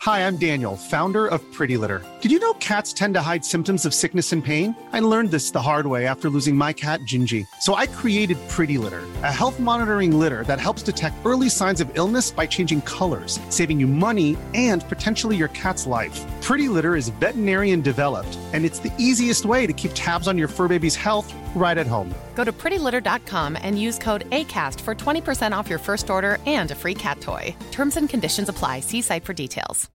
Hi, I'm Daniel, founder of Pretty Litter. Did you know cats tend to hide symptoms of sickness and pain? I learned this the hard way after losing my cat, Gingy. So I created Pretty Litter, a health monitoring litter that helps detect early signs of illness by changing colors, saving you money and potentially your cat's life. Pretty Litter is veterinarian developed, and it's the easiest way to keep tabs on your fur baby's health right at home. Go to prettylitter.com and use code ACAST for 20% off your first order and a free cat toy. Terms and conditions apply. See site for details.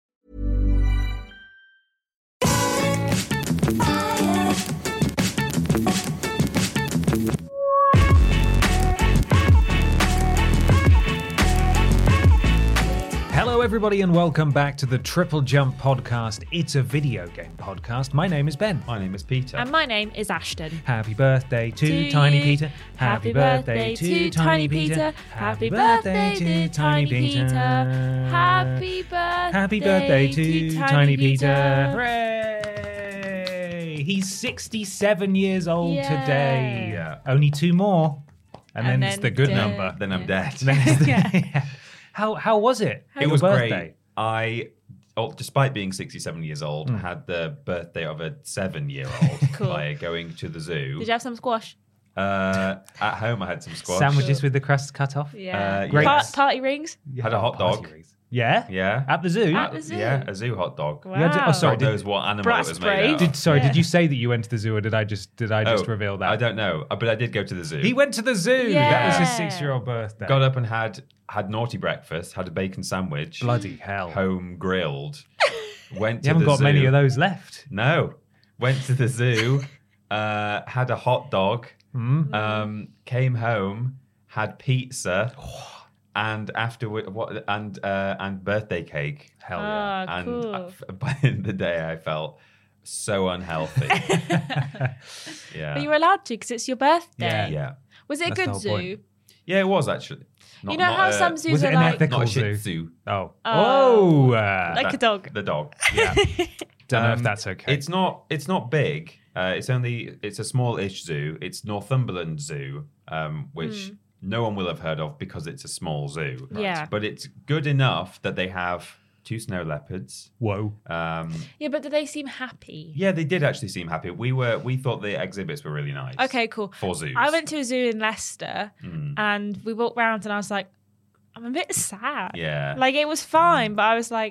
Hello everybody and welcome back to the Triple Jump podcast. It's a video game podcast. My name is Ben. My name is Peter. And my name is Ashton. Happy birthday to Tiny Peter. Happy birthday to Tiny Peter. Happy birthday to Tiny Peter. Happy birthday to Tiny Peter. Hooray! He's 67 years old today. Only two more. And then it's the good number. Then I'm dead. Yeah. How was it? It was birthday? great. Despite being 67 years old, had the birthday of a 7-year-old Cool. by going to the zoo. Did you have some squash? At home, I had some squash. Sandwiches with the crust cut off? Yeah. Great. Yes. Party rings? Had a hot dog. Yeah? Yeah. At the zoo? At the zoo? Yeah, a zoo hot dog. Wow. God knows what animal Brass it was braid. made out of. Did you say that you went to the zoo, or did I just reveal that? I don't know, but I did go to the zoo. He went to the zoo. Yeah. That was his 6-year-old birthday. Got up and had naughty breakfast, had a bacon sandwich. Bloody hell. Home grilled. Went to You haven't the got zoo. many of those left. No. Went to the zoo, had a hot dog, came home, had pizza, and afterward and birthday cake. Hell yeah. Ah, And cool. by the end of the day, I felt so unhealthy. Yeah. But you were allowed to because it's your birthday. Yeah. Was it a That's the good whole zoo? point. Yeah, it was actually. You know how some zoos Was are it an like... ethical not a zoo? Shih Tzu. Oh. Oh. Whoa. Like a dog. The dog. Yeah. Don't know if that's okay. It's not big. It's a small-ish zoo. It's Northumberland Zoo, which no one will have heard of because it's a small zoo. Yeah. But it's good enough that they have 2 snow leopards. Whoa. Yeah, but do they seem happy? Yeah, they did actually seem happy. We thought the exhibits were really nice. Okay, cool. For zoos. I went to a zoo in Leicester and we walked round and I was like, I'm a bit sad. Yeah. Like, it was fine, but I was like,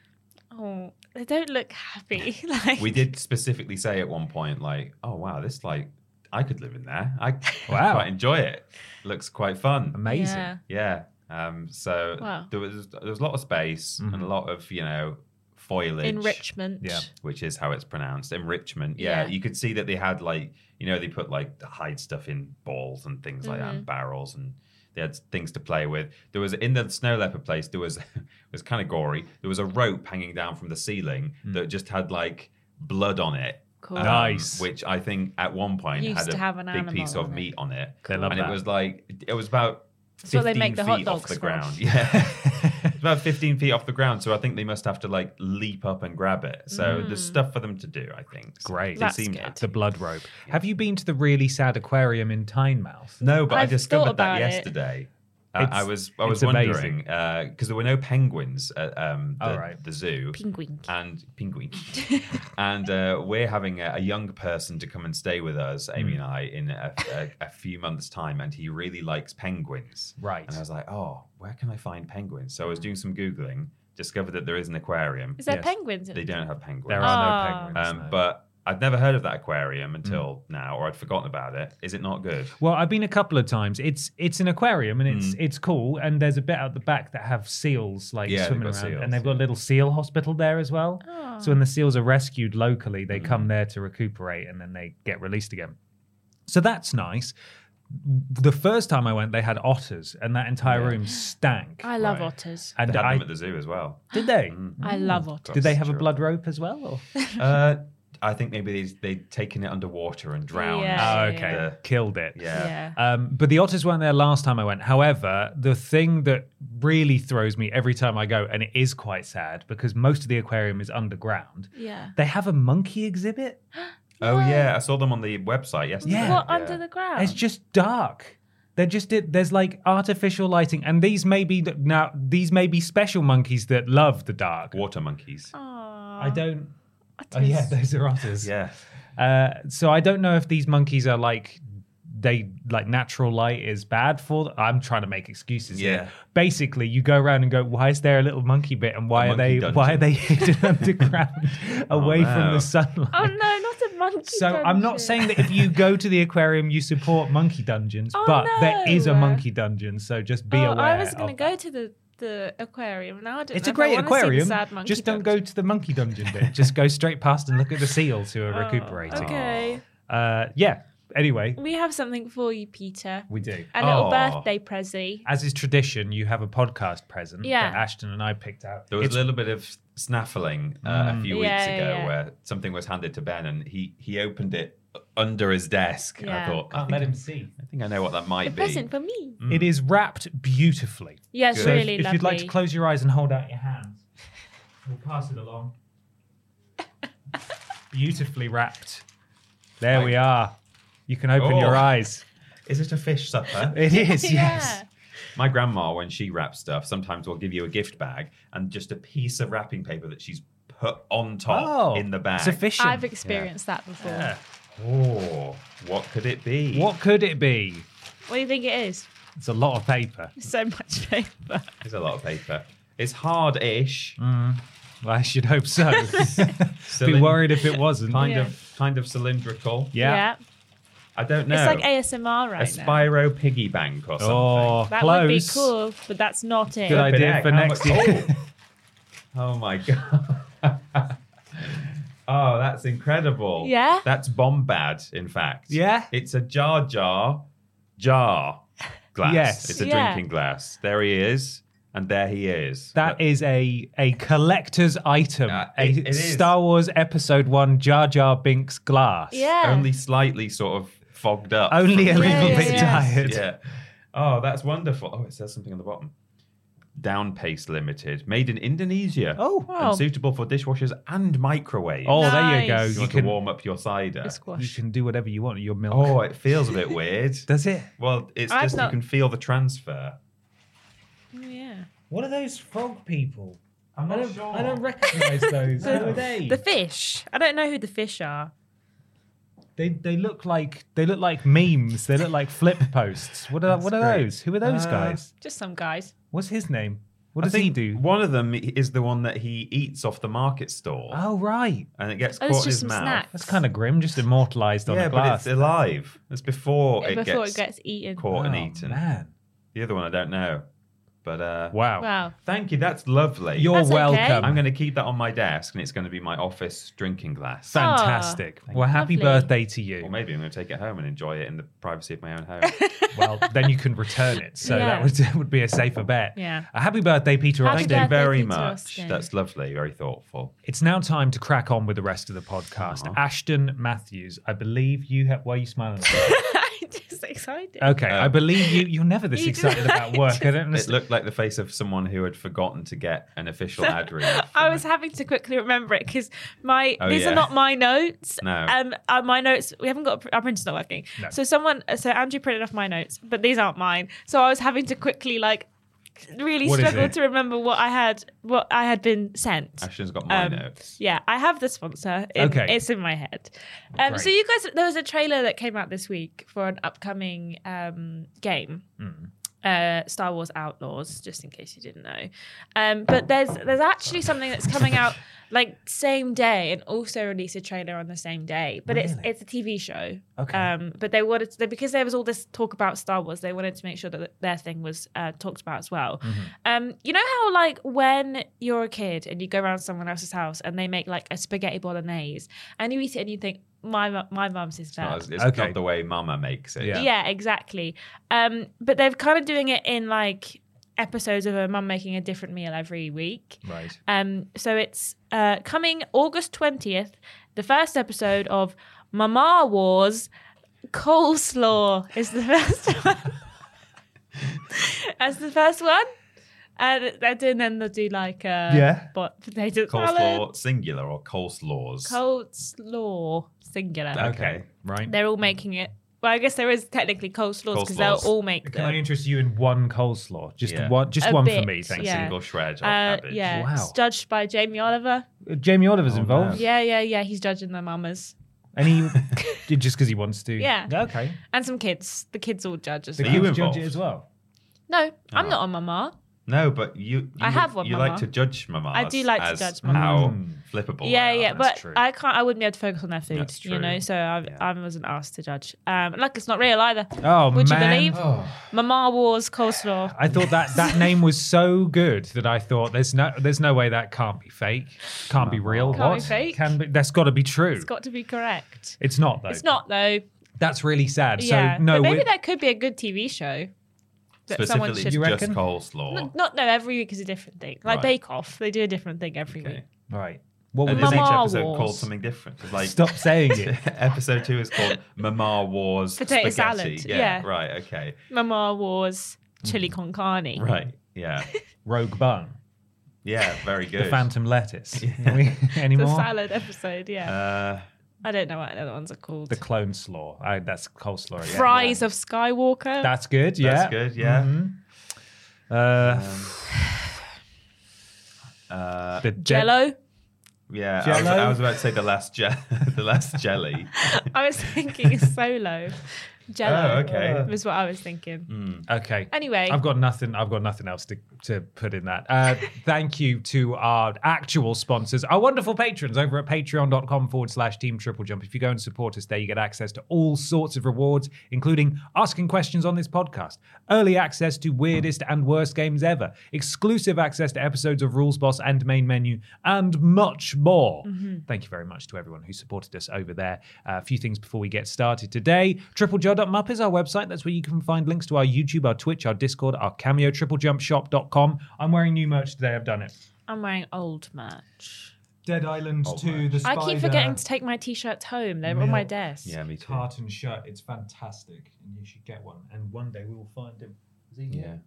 oh, they don't look happy. Like, We did specifically say at one point, like, oh, wow, this, like, I could live in there. I Wow. quite enjoy it. Looks quite fun. Amazing. Yeah. Yeah. So Wow. there was a lot of space and a lot of, foliage. Enrichment. Yeah. Which is how it's pronounced. Enrichment. Yeah. Yeah. You could see that they had they put the hide stuff in balls and things like that and barrels, and they had things to play with. There was in the snow leopard place, there was it was kind of gory. There was a rope hanging down from the ceiling that just had blood on it. Cool. Nice. Which I think at one point Used had to have a an big animal piece of on it. meat on it. They love and that. it was about 15 So they make the hot feet off dogs the from. ground. Yeah. It's about 15 feet off the ground. So I think they must have to leap up and grab it. So there's stuff for them to do, I think. So Great. They That's seemed good. happy. The blood rope. Have you been to the really sad aquarium in Tynemouth? No, but I I've discovered thought that about it. yesterday. It's- I was it's wondering because there were no penguins at right. the zoo. Penguin. And penguin. And we're having a young person to come and stay with us, Amy and I, in a few months' time. And he really likes penguins. Right. And I was like, oh, where can I find penguins? So I was doing some Googling, discovered that there is an aquarium. Is there Yes. penguins in They it? don't have penguins. There are no Oh. penguins. no. But I'd never heard of that aquarium until now, or I'd forgotten about it. Is it not good? Well, I've been a couple of times. It's an aquarium and it's cool. And there's a bit out the back that have seals Yeah, they've swimming got around, seals, and they've got a little seal hospital there as well. Oh. So when the seals are rescued locally, they come there to recuperate and then they get released again. So that's nice. The first time I went, they had otters, and that entire room stank. I love Right. otters. And They had I them at the zoo as well. did they? I love otters. Did they have a Sure. blood rope as well? Or? I think maybe they'd taken it underwater and drowned. Yeah. Oh, okay, the- killed it. Yeah. Yeah. But the otters weren't there last time I went. However, the thing that really throws me every time I go, and it is quite sad because most of the aquarium is underground, Yeah. they have a monkey exhibit. Oh yeah, I saw them on the website yesterday. Yeah. What, under the ground? It's just dark. There's like artificial lighting, and these may be special monkeys that love the dark. Water monkeys. I don't. Oh yeah, those are otters. Yeah. So I don't know if these monkeys are like natural light is bad for them. I'm trying to make excuses here. Basically, you go around and go, why is there a little monkey bit, and why are they hidden underground away from the sunlight? Oh no, not a monkey dungeon. I'm not saying that if you go to the aquarium you support monkey dungeons, but there is a monkey dungeon, so just be aware. I was going to go to the aquarium. Now I don't it's know a great aquarium. Just don't go to the monkey dungeon bit. Just go straight past and look at the seals who are recuperating. Okay. Anyway, we have something for you, Peter. We do. A little birthday present. As is tradition, you have a podcast present that Ashton and I picked out. There was a little bit of snaffling a few weeks ago where something was handed to Ben and he opened it under his desk. And I thought, can't let him see. I think I know what that might be. Present for me. It is wrapped beautifully. Yes, so really if lovely. you'd like to close your eyes and hold out your hands, we'll pass it along. Beautifully wrapped. There we are. You can open your eyes. Is it a fish supper? It is, yes. My grandma, when she wraps stuff, sometimes will give you a gift bag and just a piece of wrapping paper that she's put on top in the bag. Sufficient. I've experienced that before. Yeah. Oh, what could it be? What could it be? What do you think it is? It's a lot of paper. So much paper. It's a lot of paper. It's hard-ish. Well, I should hope so. Be worried if it wasn't. Kind of cylindrical. Yeah. I don't know. It's like ASMR right a now. Spyro piggy bank or something. Oh, that close. would be cool, but that's not it. Good idea for next year. Oh my god. Oh, that's incredible. Yeah? That's Bombad, in fact. Yeah? It's a jar glass. Yes. It's a drinking glass. There he is. And there he is. That is a collector's item. It is. Star Wars Episode 1 Jar Jar Binks glass. Yeah. Only slightly sort of fogged up. Only a little bit yes. tired. Yeah. Oh, that's wonderful. Oh, it says something on the bottom. Down Paste Limited. Made in Indonesia. Oh. Wow. And suitable for dishwashers and microwaves. Oh, there you go. Nice. You want to warm up your cider. The squash. You can do whatever you want with your milk. Oh, it feels a bit weird. Does it? Well, it's I've just not- you can feel the transfer. Oh, yeah. What are those frog people? I'm I don't recognise those. Who are they? The fish. I don't know who the fish are. They look like memes. They look like flip posts. What are great. those? Who are those guys? Just some guys. What's his name? What I does he think do? One of them is the one that he eats off the market stall. Oh right, And it gets Oh, it's caught in just his some mouth. snacks. that's kind of grim. Just immortalised on Yeah, a but glass. it's alive. It's before, Before it it gets eaten. caught and Oh, eaten. man. The other one I don't know. But Wow. Wow. thank you. That's lovely. You're That's okay. welcome. I'm going to keep that on my desk, and it's going to be my office drinking glass. Fantastic. Well, happy Lovely. birthday to Or you. maybe I'm going to take it home and enjoy it in the privacy of my own home. Well, then you can return it. So Yeah. that would be a safer bet. Yeah. A happy birthday, Peter Happy Austin. Thank you birthday, very Peter much. Austin. That's lovely. Very thoughtful. It's now time to crack on with the rest of the podcast. Ashton Matthews, I believe you have. Why are you smiling? I'm just excited. Okay, I believe you're never this You excited do- about work. I don't It understand. looked like the face of someone who had forgotten to get an official ad read. I was having to quickly remember it because these yeah. are not my notes. No. My notes, we haven't got our printer's not working. No. So Andrew printed off my notes, but these aren't mine. So I was having to quickly really What is struggle it? to remember what I had been sent. Ashton's got my Um, notes. Yeah, I have the sponsor. Okay. It's in my head. Great. So you guys, there was a trailer that came out this week for an upcoming game. Star Wars Outlaws, just in case you didn't know. But there's actually something that's coming out same day and also release a trailer on the same day. But Really? it's a TV show. Okay. But they wanted because there was all this talk about Star Wars, they wanted to make sure that their thing was talked about as well. You know how when you're a kid and you go around someone else's house and they make a spaghetti bolognese and you eat it and you think my mum's is better. It's Okay. not the way Mama makes it. Yeah. Yeah, exactly. But they're kind of doing it in episodes of a mum making a different meal every week. Right. So it's coming August 20th, the first episode of Mama Wars Coleslaw is the first one. That's the first one. And then they'll do potato salad. Coleslaw singular or coleslaws? Coleslaw singular. Okay. Right. They're all making it Well, I guess there is technically coleslaws because they'll all make Can I them. interest you in one coleslaw? Just Yeah. one, just A one bit, for me, thank yeah. Single shred of Yeah, cabbage. Wow. it's judged by Jamie Oliver. you. Jamie Oliver's Oh, involved. no. Yeah. He's judging the mamas And he just because he wants to. Yeah. Okay. and some kids. The kids all judge as The well. you kids judge involved? it as well. No, I'm Oh. not a mama. No, but you I have one, You Mama. like to judge mamas. I do like to as judge how mamas. flippable. Yeah, they are. yeah, that's but true. I wouldn't be able to focus on their food, That's you true. know. So Yeah. I wasn't asked to judge. Like it's not real either. Oh Would you man. believe? Oh. Mama Wars coleslaw. I thought that name was so good that I thought there's no way that can't be fake, can't be real. Can't what? be fake? Can be? That's got to be true. It's got to be correct. It's not though. It's not though. That's really sad. Yeah, So no, but maybe we- that could be a good TV show. That someone Specifically, should. You just reckon? coleslaw. No, every week is a different thing. Like Right. Bake Off, they do a different thing every Okay. week. right. What And was is each Mama episode Wars. called something different? 'Cause, like, Stop saying it. episode 2 is called Mama Wars Potato Spaghetti. salad, Yeah, yeah. right, okay. Mama Wars chili con carne. Right, yeah. Rogue Bun, Yeah, very good. the Phantom Lettuce. The Anymore? salad episode, yeah. I don't know what the other ones are called. The clone slaw. That's coleslaw. Yeah. Fries of Skywalker. That's good. Yeah. That's good, yeah. Mhm. The Jello. Yeah, Jello? I was about to say the last jelly. I was thinking solo. Jello. Oh, okay. Was what I was thinking. Okay. Anyway. I've got nothing else to put in that. Thank you to our actual sponsors, our wonderful patrons over at patreon.com/Team Triple Jump. If you go and support us there, you get access to all sorts of rewards, including asking questions on this podcast, early access to weirdest and worst games ever, exclusive access to episodes of Rules Boss and Main Menu, and much more. Thank you very much to everyone who supported us over there. A few things before we get started today. TripleJ.mup is our website. That's where you can find links to our YouTube, our Twitch, our Discord, our Cameo, TripleJumpShop.com. I'm wearing new merch today. I've done it. I'm wearing old merch. Dead Island 2, the I Spider. keep forgetting to take my t-shirts home. They're on my desk. Yeah, me too. tartan shirt. It's fantastic, and you should get one. And one day we will find him. Is he here? Yeah.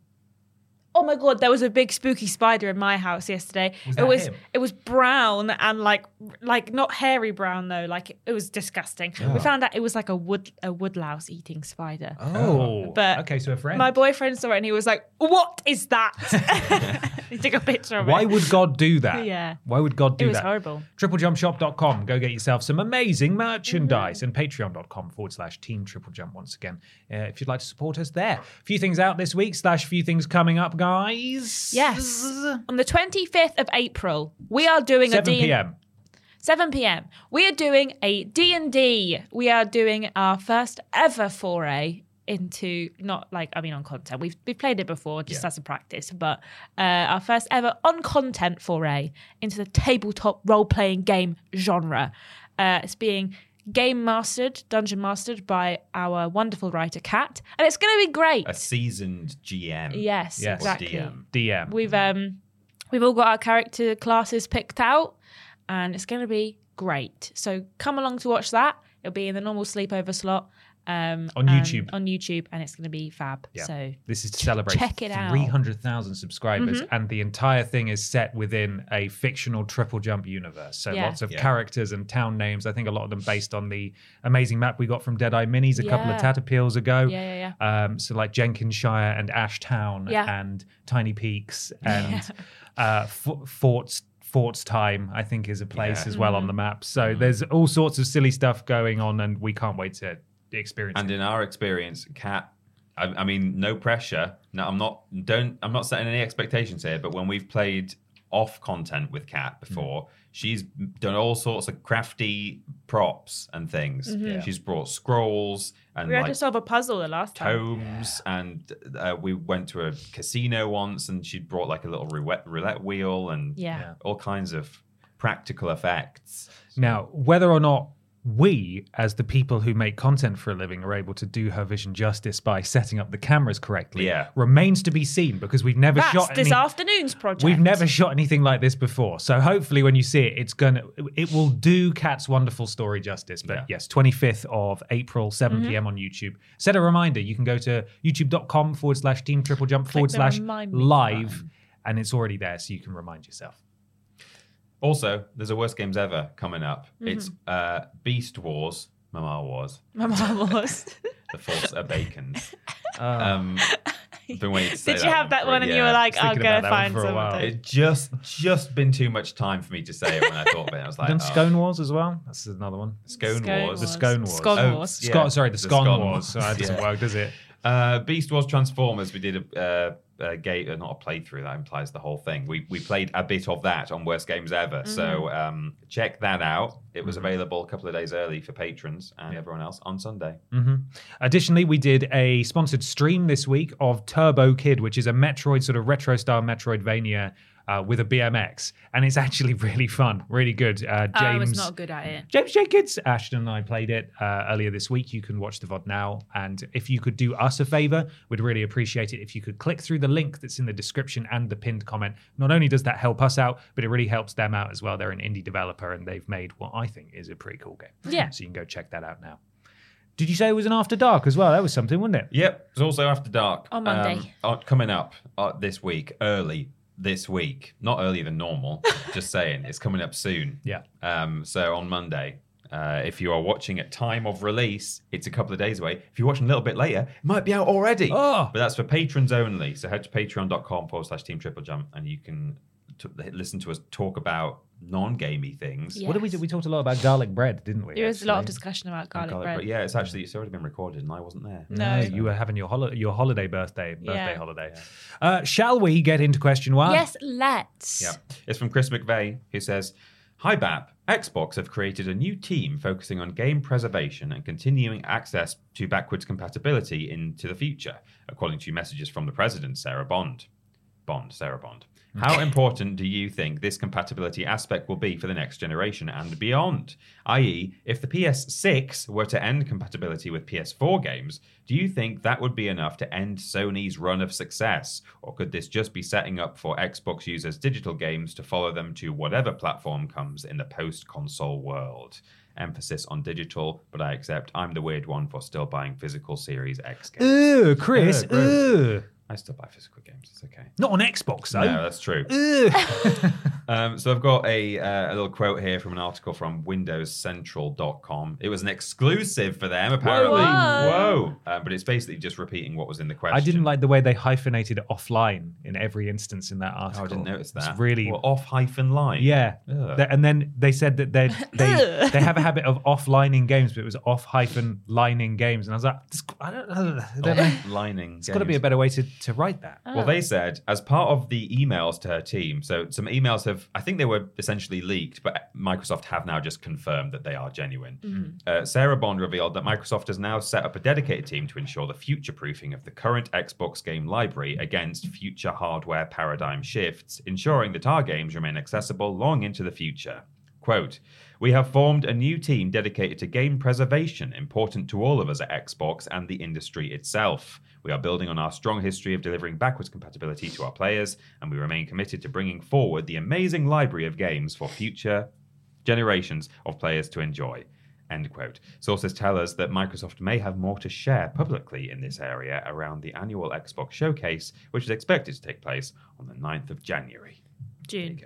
Oh my god, there was a big spooky spider in my house yesterday. Was that him? It was brown and like not hairy brown though. Like it was disgusting. We found out it was like a woodlouse eating spider. Oh, But okay. So a friend. My boyfriend saw it and he was like, "What is that?" He took a picture of it. Why would God do that? Yeah. Why would God do It was that? horrible. TripleJumpShop.com. Go get yourself some amazing merchandise. And Patreon.com/Team Triple Jump once again. If you'd like to support us there. Few things out this week / few things coming up, guys. Yes. On the 25th of April, we are doing 7 p.m. 7 p.m. We are doing a D&D. We are doing our first ever foray into on content. We've played it before just as a practice, but our first ever on content foray into the tabletop role-playing game genre. It's being game mastered, dungeon mastered by our wonderful writer Kat, and it's going to be great. A seasoned GM. Yes, Yes. exactly. DM. DM. We've all got our character classes picked out, and it's going to be great. So come along to watch that. It'll be in the normal sleepover slot On YouTube. On YouTube, and it's going to be fab. Yeah. So This is to celebrate check it out. 300,000 subscribers, and the entire thing is set within a fictional Triple Jump universe. So Yeah. lots of characters and town names. I think a lot of them based on the amazing map we got from Deadeye Minis a couple of Yeah. Tatterpeels ago. Yeah. So like Jenkinshire and Ashtown Yeah. and Tiny Peaks and Fort's Time, I think, is a place as well on the map. So there's all sorts of silly stuff going on, and we can't wait to experience And it. in our experience, Kat, I mean, no pressure. No, I'm not setting any expectations here. But when we've played off content with Kat before, she's done all sorts of crafty props and things. Mm-hmm. She's brought scrolls and We had like to solve a puzzle the last time. tomes, and we went to a casino once, and she'd brought like a little roulette wheel and Yeah. all kinds of practical effects. Now, whether or not we, as the people who make content for a living, are able to do her vision justice by setting up the cameras correctly remains to be seen, because we've never That's shot this afternoon's project. We've never shot anything like this before. So hopefully when you see it, it will do Kat's wonderful story justice. But yes, 25th of April, 7 p.m. on YouTube. Set a reminder. You can go to youtube.com/Team Triple Jump Click the remind me /live, button. and it's already there, so you can remind yourself. Also, there's a Worst Games Ever coming up. It's Beast Wars Mama was. The Force Awakens. Been waiting to say Did you have that one and you were like, I'll go find something? It just been too much time for me to say it when I thought of it. I was like, done Scone Wars as well. That's another one. Scone Wars. The Scone Wars. Scone Wars. Sorry, the Scone Wars. So that doesn't work, does it? Beast Wars Transformers. We did a game, not a playthrough. That implies the whole thing. We played a bit of that on Worst Games Ever. So check that out. It was available a couple of days early for patrons and everyone else on Sunday. Additionally, we did a sponsored stream this week of Turbo Kid, which is a Metroid sort of retro style Metroidvania with a BMX, and it's actually really fun, really good. I was not good at it. James Jenkins, Ashton and I played it earlier this week. You can watch the VOD now, and if you could do us a favor, we'd really appreciate it if you could click through the link that's in the description and the pinned comment. Not only does that help us out, but it really helps them out as well. They're an indie developer, and they've made what I think is a pretty cool game. Yeah. So you can go check that out now. Did you say it was an After Dark as well? That was something, wasn't it? Yep, it was also After Dark. On Monday. Coming up this week, early this week. Not earlier than normal, just saying. It's coming up soon. Yeah. So on Monday, if you are watching at time of release, it's a couple of days away. If you're watching a little bit later, it might be out already. Oh. But that's for patrons only. So head to patreon.com/Team Triple Jump and you can listen to us talk about non-gamey things. Yeah. What did we do? We talked a lot about garlic bread, didn't we? There was a lot of discussion about garlic bread. But yeah, it's already been recorded and I wasn't there. No. You were having your holiday birthday holiday. Shall we get into question one? Yes, let's. Yeah. It's from Chris McVeigh, who says, "Hi BAP, Xbox have created a new team focusing on game preservation and continuing access to backwards compatibility into the future, according to messages from the president, Sarah Bond. How important do you think this compatibility aspect will be for the next generation and beyond? I.e., if the PS6 were to end compatibility with PS4 games, do you think that would be enough to end Sony's run of success? Or could this just be setting up for Xbox users' digital games to follow them to whatever platform comes in the post-console world? Emphasis on digital, but I accept I'm the weird one for still buying physical Series X games." Ooh, Chris. Ooh. I still buy physical games. It's okay. Not on Xbox, though. No, that's true. So I've got a little quote here from an article from WindowsCentral.com. It was an exclusive for them, apparently. Whoa. But it's basically just repeating what was in the question. I didn't like the way they hyphenated offline in every instance in that article. Oh, I didn't notice that. It's really... Well, off-line. Yeah. And then they said that they have a habit of offlining games, but it was off-lining games. And I was like, I don't know. Lining. It's got to be a better way to write that. Well, they said, as part of the emails to her team, so some emails I think they were essentially leaked, but Microsoft have now just confirmed that they are genuine. Sarah Bond revealed that Microsoft has now set up a dedicated team to ensure the future-proofing of the current Xbox game library against future hardware paradigm shifts, ensuring that our games remain accessible long into the future. Quote, "We have formed a new team dedicated to game preservation, important to all of us at Xbox and the industry itself. We are building on our strong history of delivering backwards compatibility to our players, and we remain committed to bringing forward the amazing library of games for future generations of players to enjoy." End quote. Sources tell us that Microsoft may have more to share publicly in this area around the annual Xbox Showcase, which is expected to take place on the 9th of January. June.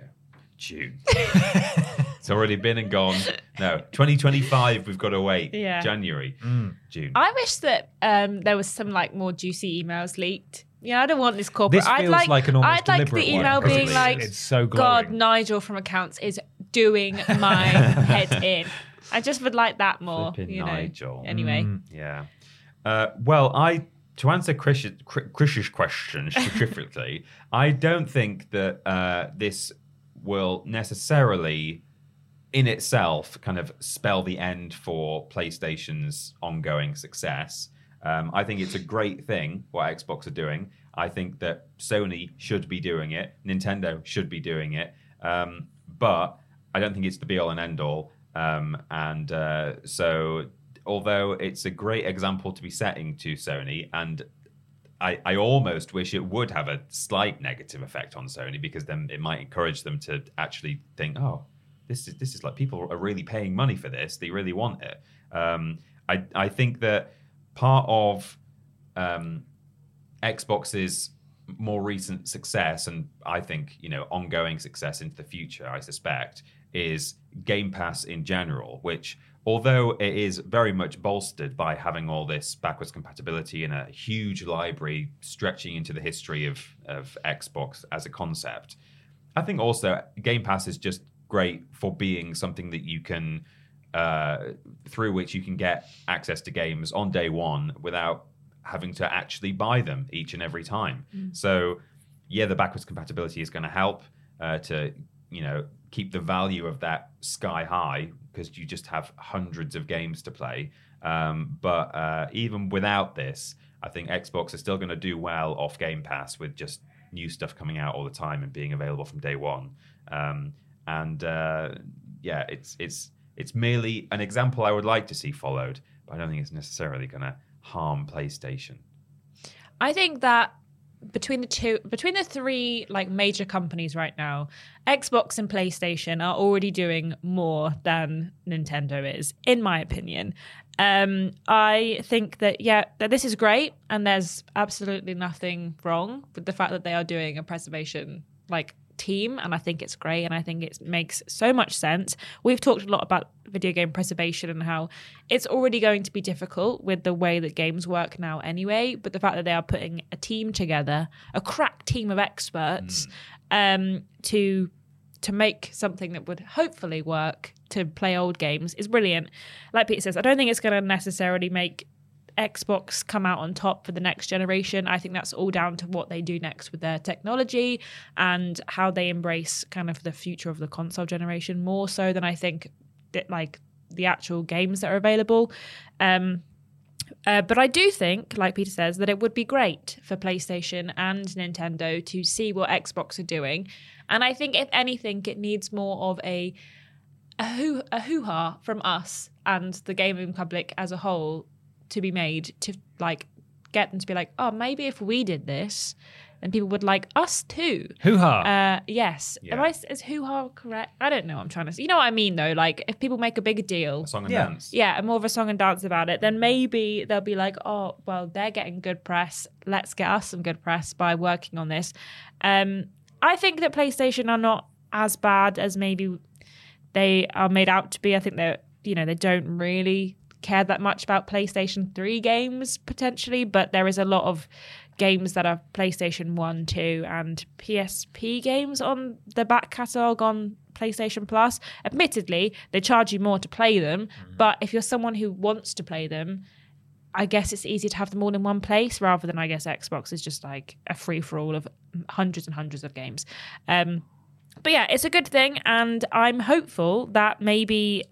It's already been and gone. No, 2025, we've got to wait. Yeah. January, June. I wish that there was some more juicy emails leaked. Yeah, I don't want this corporate. This feels like an almost I'd like the deliberate email one, being like, it's so "God, glowing." Nigel from accounts is doing my head in." I just would like that more. Flipping Nigel. Anyway. Yeah. To answer Chris's question specifically, I don't think that this will necessarily in itself kind of spell the end for PlayStation's ongoing success. I think it's a great thing what Xbox are doing. I think that Sony should be doing it. Nintendo should be doing it. But I don't think it's the be-all and end-all. So although it's a great example to be setting to Sony, and I almost wish it would have a slight negative effect on Sony, because then it might encourage them to actually think, oh, this is like people are really paying money for this. They really want it. I think that part of Xbox's more recent success, and I think ongoing success into the future, I suspect, is Game Pass in general, which, although it is very much bolstered by having all this backwards compatibility and a huge library stretching into the history of Xbox as a concept, I think also Game Pass is just great for being something that you can, through which you can get access to games on day one without having to actually buy them each and every time. So, yeah, the backwards compatibility is going to help to, keep the value of that sky high, because you just have hundreds of games to play. But even without this, I think Xbox is still going to do well off Game Pass with just new stuff coming out all the time and being available from day one. It's merely an example I would like to see followed, but I don't think it's necessarily going to harm PlayStation. I think that between the three like major companies right now, Xbox and PlayStation are already doing more than Nintendo is, in my opinion. I think that that this is great, and there's absolutely nothing wrong with the fact that they are doing a preservation like team, and I think it's great, and I think it makes so much sense. We've talked a lot about video game preservation and how it's already going to be difficult with the way that games work now anyway, but the fact that they are putting a team together, a crack team of experts, to make something that would hopefully work to play old games is brilliant. Like Peter says, I don't think it's going to necessarily make Xbox come out on top for the next generation. I think that's all down to what they do next with their technology and how they embrace kind of the future of the console generation, more so than I think that, like, the actual games that are available. But I do think, like Peter says, that it would be great for PlayStation and Nintendo to see what Xbox are doing. And I think, if anything, it needs more of a hoo-ha from us and the gaming public as a whole to be made to like get them to be like, oh, maybe if we did this, then people would like us too. Hoo-ha. Yes. Yeah. Is hoo-ha correct? I don't know what I'm trying to say. You know what I mean, though? Like, if people make a bigger deal. A song and dance. Yeah, and more of a song and dance about it, then maybe they'll be like, oh, well, they're getting good press. Let's get us some good press by working on this. I think that PlayStation are not as bad as maybe they are made out to be. I think that, they don't really care that much about PlayStation 3 games potentially, but there is a lot of games that are PlayStation 1, 2 and PSP games on the back catalogue on PlayStation Plus. Admittedly, they charge you more to play them, but if you're someone who wants to play them, I guess it's easier to have them all in one place rather than, I guess, Xbox is just like a free-for-all of hundreds and hundreds of games. But yeah, it's a good thing, and I'm hopeful that maybe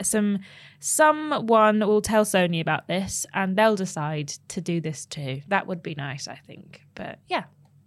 someone will tell Sony about this and they'll decide to do this too. That would be nice, I think. But yeah.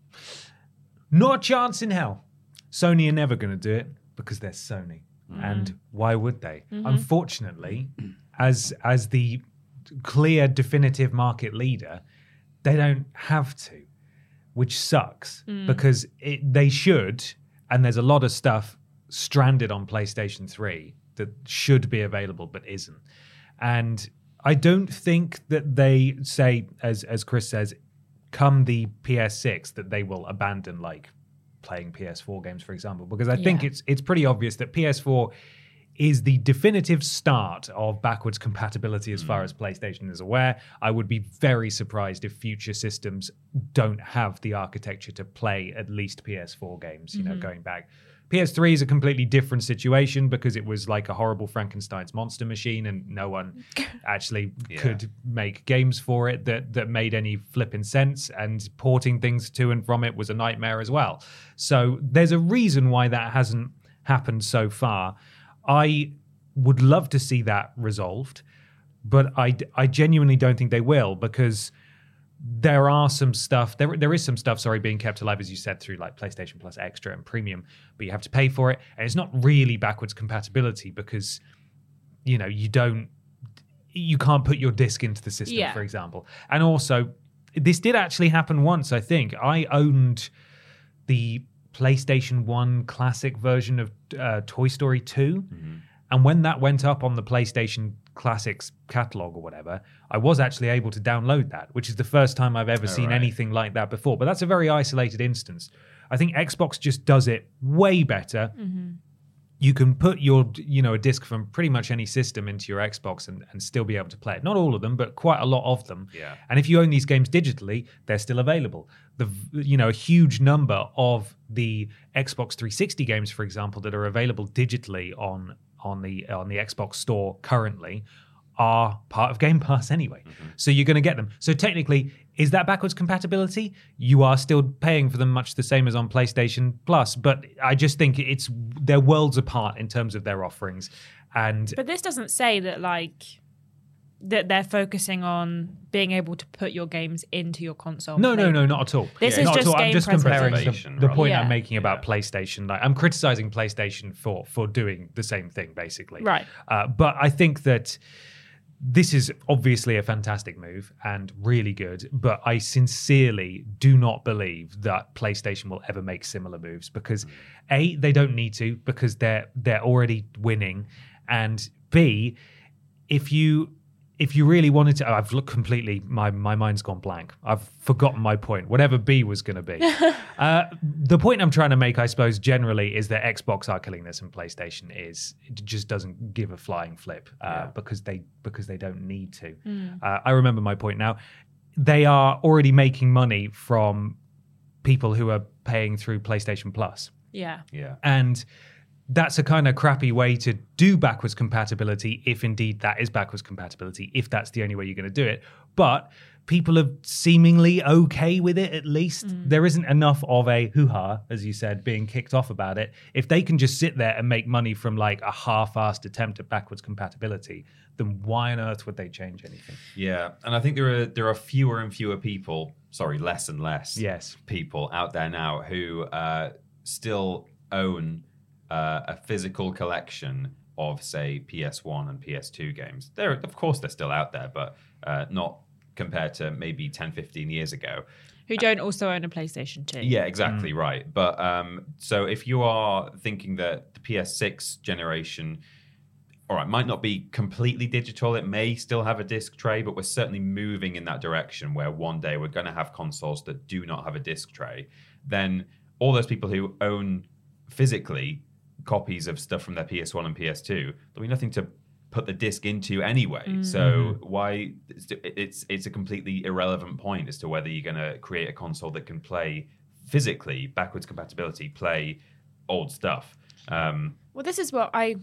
Not a chance in hell. Sony are never going to do it because they're Sony. And why would they? Unfortunately, as the clear, definitive market leader, they don't have to, which sucks because they should. And there's a lot of stuff stranded on PlayStation 3 that should be available but isn't. And I don't think that they say, as Chris says, come the PS6, that they will abandon like playing PS4 games, for example, because I think it's pretty obvious that PS4 is the definitive start of backwards compatibility as far as PlayStation is aware. I would be very surprised if future systems don't have the architecture to play at least PS4 games, going back. PS3 is a completely different situation because it was like a horrible Frankenstein's monster machine and no one actually could make games for it that made any flipping sense, and porting things to and from it was a nightmare as well. So there's a reason why that hasn't happened so far. I would love to see that resolved, but I genuinely don't think they will, because there are some stuff, there is some stuff, being kept alive, as you said, through like PlayStation Plus Extra and Premium, but you have to pay for it, and it's not really backwards compatibility because, you can't put your disc into the system, for example. And also, this did actually happen once, I think. I owned the PlayStation 1 classic version of Toy Story 2. And when that went up on the PlayStation Classics catalog or whatever, I was actually able to download that, which is the first time I've ever seen anything like that before. But that's a very isolated instance. I think Xbox just does it way better. you can put your, a disc from pretty much any system into your Xbox and still be able to play it. Not all of them, but quite a lot of them. Yeah. And if you own these games digitally, they're still available. A huge number of the Xbox 360 games, for example, that are available digitally on the Xbox store currently are part of Game Pass anyway. Mm-hmm. So you're going to get them. So technically, is that backwards compatibility? You are still paying for them much the same as on PlayStation Plus, but I just think they're worlds apart in terms of their offerings. But this doesn't say that that they're focusing on being able to put your games into your console. No, not at all. This is just game I'm just comparing the point Yeah. I'm making about PlayStation. Like, I'm criticizing PlayStation for doing the same thing, basically. Right. But I think that this is obviously a fantastic move and really good, but I sincerely do not believe that PlayStation will ever make similar moves because A, they don't need to because they're already winning, and B, if you really wanted to, I've looked completely, my mind's gone blank. I've forgotten my point, whatever B was going to be. The point I'm trying to make, I suppose, generally is that Xbox are killing this and PlayStation just doesn't give a flying flip because they don't need to. I remember my point now. They are already making money from people who are paying through PlayStation Plus. Yeah. Yeah. And that's a kind of crappy way to do backwards compatibility, if indeed that is backwards compatibility, if that's the only way you're going to do it. But people are seemingly okay with it, at least. There isn't enough of a hoo-ha, as you said, being kicked off about it. If they can just sit there and make money from like a half-assed attempt at backwards compatibility, then why on earth would they change anything? Yeah, and I think there are fewer and fewer people, less and less people out there now who still own a physical collection of, say, PS1 and PS2 games. Of course, they're still out there, but not compared to maybe 10, 15 years ago. Who don't also own a PlayStation 2. Yeah, exactly right. But so if you are thinking that the PS6 generation, all right, might not be completely digital, it may still have a disc tray, but we're certainly moving in that direction where one day we're going to have consoles that do not have a disc tray, then all those people who own physically copies of stuff from their PS1 and PS2, there'll be nothing to put the disc into anyway. So why it's a completely irrelevant point as to whether you're going to create a console that can play physically backwards compatibility, play old stuff. Well, this is what I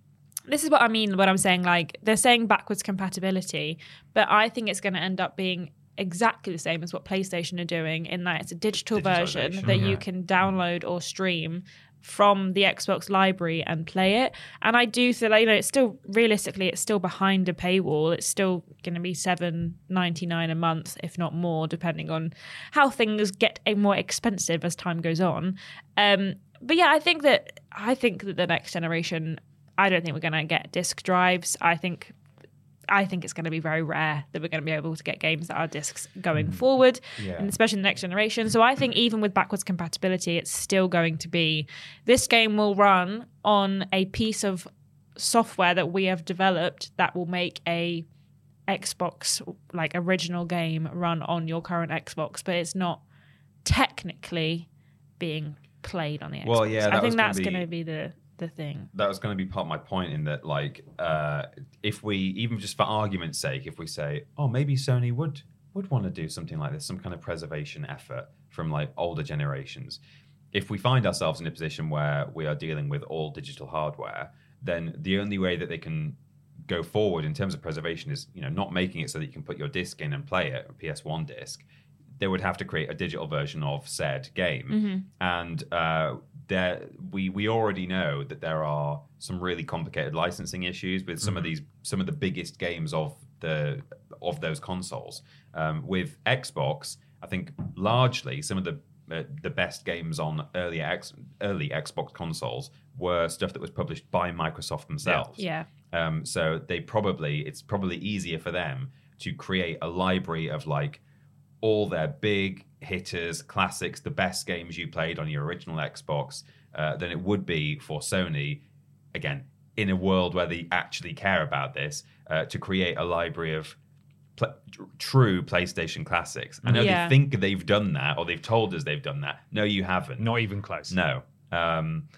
mean when I'm saying, like, they're saying backwards compatibility, but I think it's going to end up being exactly the same as what PlayStation are doing, in that it's a digital version that you can download or stream from the Xbox library and play it. And I do feel like, it's still, realistically, it's still behind a paywall. It's still going to be $7.99 a month, if not more, depending on how things get more expensive as time goes on. But yeah, I think that the next generation, I don't think we're going to get disc drives. I think it's going to be very rare that we're going to be able to get games that are discs going forward, and especially in the next generation. So I think even with backwards compatibility, it's still going to be, this game will run on a piece of software that we have developed that will make a Xbox, like, original game run on your current Xbox, but it's not technically being played on the Xbox. Well, yeah, I think that's going to be the thing. That was going to be part of my point, in that, like, if we, even just for argument's sake, if we say, oh, maybe Sony would want to do something like this, some kind of preservation effort from, like, older generations. If we find ourselves in a position where we are dealing with all digital hardware, then the only way that they can go forward in terms of preservation is, not making it so that you can put your disc in and play it, a PS1 disc. They would have to create a digital version of said game. And we already know that there are some really complicated licensing issues with some of the biggest games of those consoles. With Xbox, I think largely some of the best games on early Xbox consoles were stuff that was published by Microsoft themselves. Yeah. So it's probably easier for them to create a library of, like, all their big hitters, classics, the best games you played on your original Xbox, than it would be for Sony, again, in a world where they actually care about this, to create a library of true PlayStation classics. I know they think they've done that, or they've told us they've done that. No, you haven't. Not even close. No.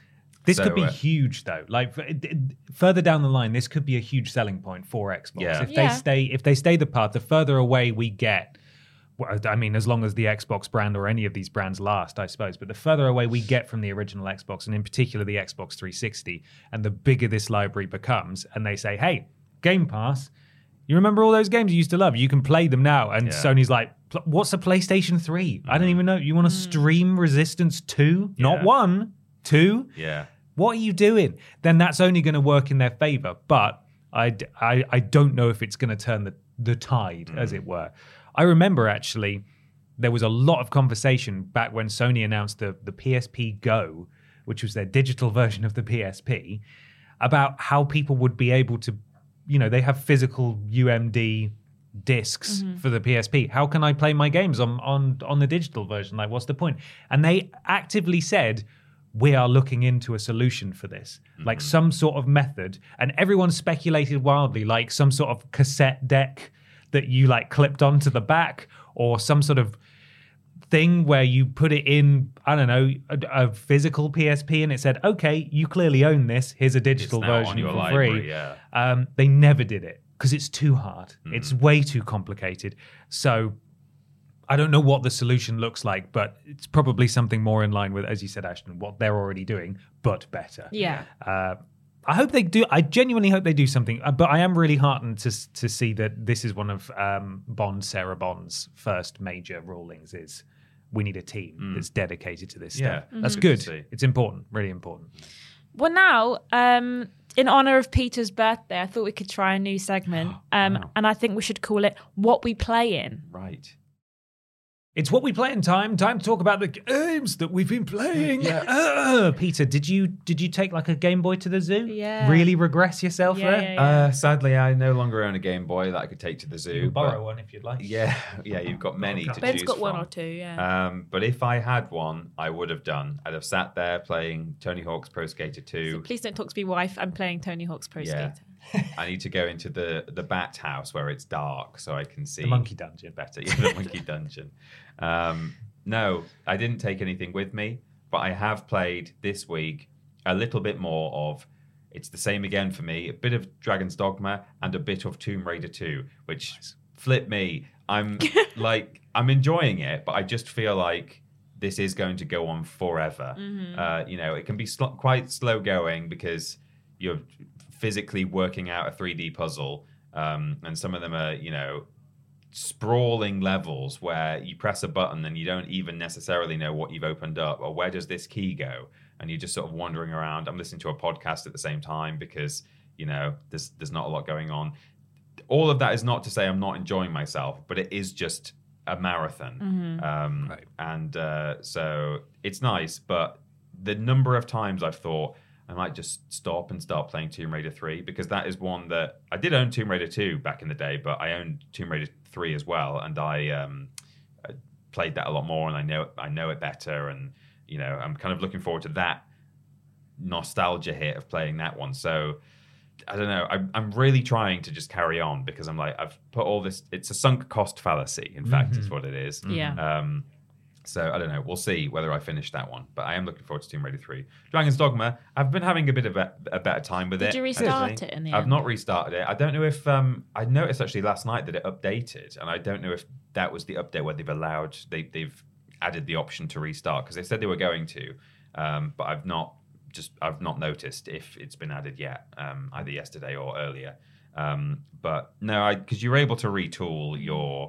This could be huge, though. Like further down the line, this could be a huge selling point for Xbox. Yeah. If they stay the path, the further away we get. Well, I mean, as long as the Xbox brand or any of these brands last, I suppose. But the further away we get from the original Xbox, and in particular the Xbox 360, and the bigger this library becomes, and they say, "Hey, Game Pass, you remember all those games you used to love? You can play them now." And Sony's like, "What's a PlayStation 3? I don't even know. You want to stream Resistance 2? Not 1, 2? Yeah. What are you doing?" Then that's only going to work in their favor. But I don't know if it's going to turn the tide, as it were. I remember, actually, there was a lot of conversation back when Sony announced the PSP Go, which was their digital version of the PSP, about how people would be able to, they have physical UMD discs for the PSP. How can I play my games on the digital version? Like, what's the point? And they actively said, we are looking into a solution for this, like some sort of method. And everyone speculated wildly, like some sort of cassette deck that you like clipped onto the back, or some sort of thing where you put it in, I don't know, a physical PSP, and it said, okay, you clearly own this. Here's a digital version for library, free. Yeah. They never did it because it's too hard. It's way too complicated. So I don't know what the solution looks like, but it's probably something more in line with, as you said, Ashton, what they're already doing, but better. Yeah. I hope they do. I genuinely hope they do something. But I am really heartened to see that this is one of Sarah Bond's first major rulings. Is we need a team that's dedicated to this stuff. That's good. It's important, really important. Well, now, in honor of Peter's birthday, I thought we could try a new segment, and I think we should call it "What We Play In." Right. It's what we play in time. Time to talk about the games that we've been playing. Peter, did you take like a Game Boy to the zoo? Yeah. Really regress yourself there? Yeah. Sadly, I no longer own a Game Boy that I could take to the zoo. You can borrow one if you'd like. Yeah, you've got many to choose Ben's got from. one or two, yeah. But if I had one, I would have done. I'd have sat there playing Tony Hawk's Pro Skater 2. So please don't talk to me, wife. I'm playing Tony Hawk's Pro Skater. I need to go into the bat house where it's dark so I can see the monkey dungeon better. Yeah, the monkey dungeon. No, I didn't take anything with me, but I have played this week a little bit more of. It's the same again for me. A bit of Dragon's Dogma and a bit of Tomb Raider 2, which flip me. I'm enjoying it, but I just feel like this is going to go on forever. It can be quite slow going because you're physically working out a 3D puzzle, and some of them are, sprawling levels where you press a button and you don't even necessarily know what you've opened up or where does this key go, and you're just sort of wandering around. I'm listening to a podcast at the same time because there's not a lot going on. All of that is not to say I'm not enjoying myself, but it is just a marathon. Right. And so it's nice, but the number of times I've thought I might just stop and start playing Tomb Raider 3, because that is one that I did own Tomb Raider 2 back in the day, but I owned Tomb Raider 3 as well, and I played that a lot more, and I know it better, and I'm kind of looking forward to that nostalgia hit of playing that one. So I don't know. I'm really trying to just carry on because I'm like, I've put all this. It's a sunk cost fallacy. In fact, is what it is. Yeah. So I don't know. We'll see whether I finish that one. But I am looking forward to Tomb Raider 3. Dragon's Dogma, I've been having a bit of a better time with it. Did you restart it in the end? I've not restarted it. I don't know if... I noticed actually last night that it updated. And I don't know if that was the update where they've added the option to restart. Because they said they were going to. But I've not noticed if it's been added yet. Either yesterday or earlier. But no, because you're able to retool your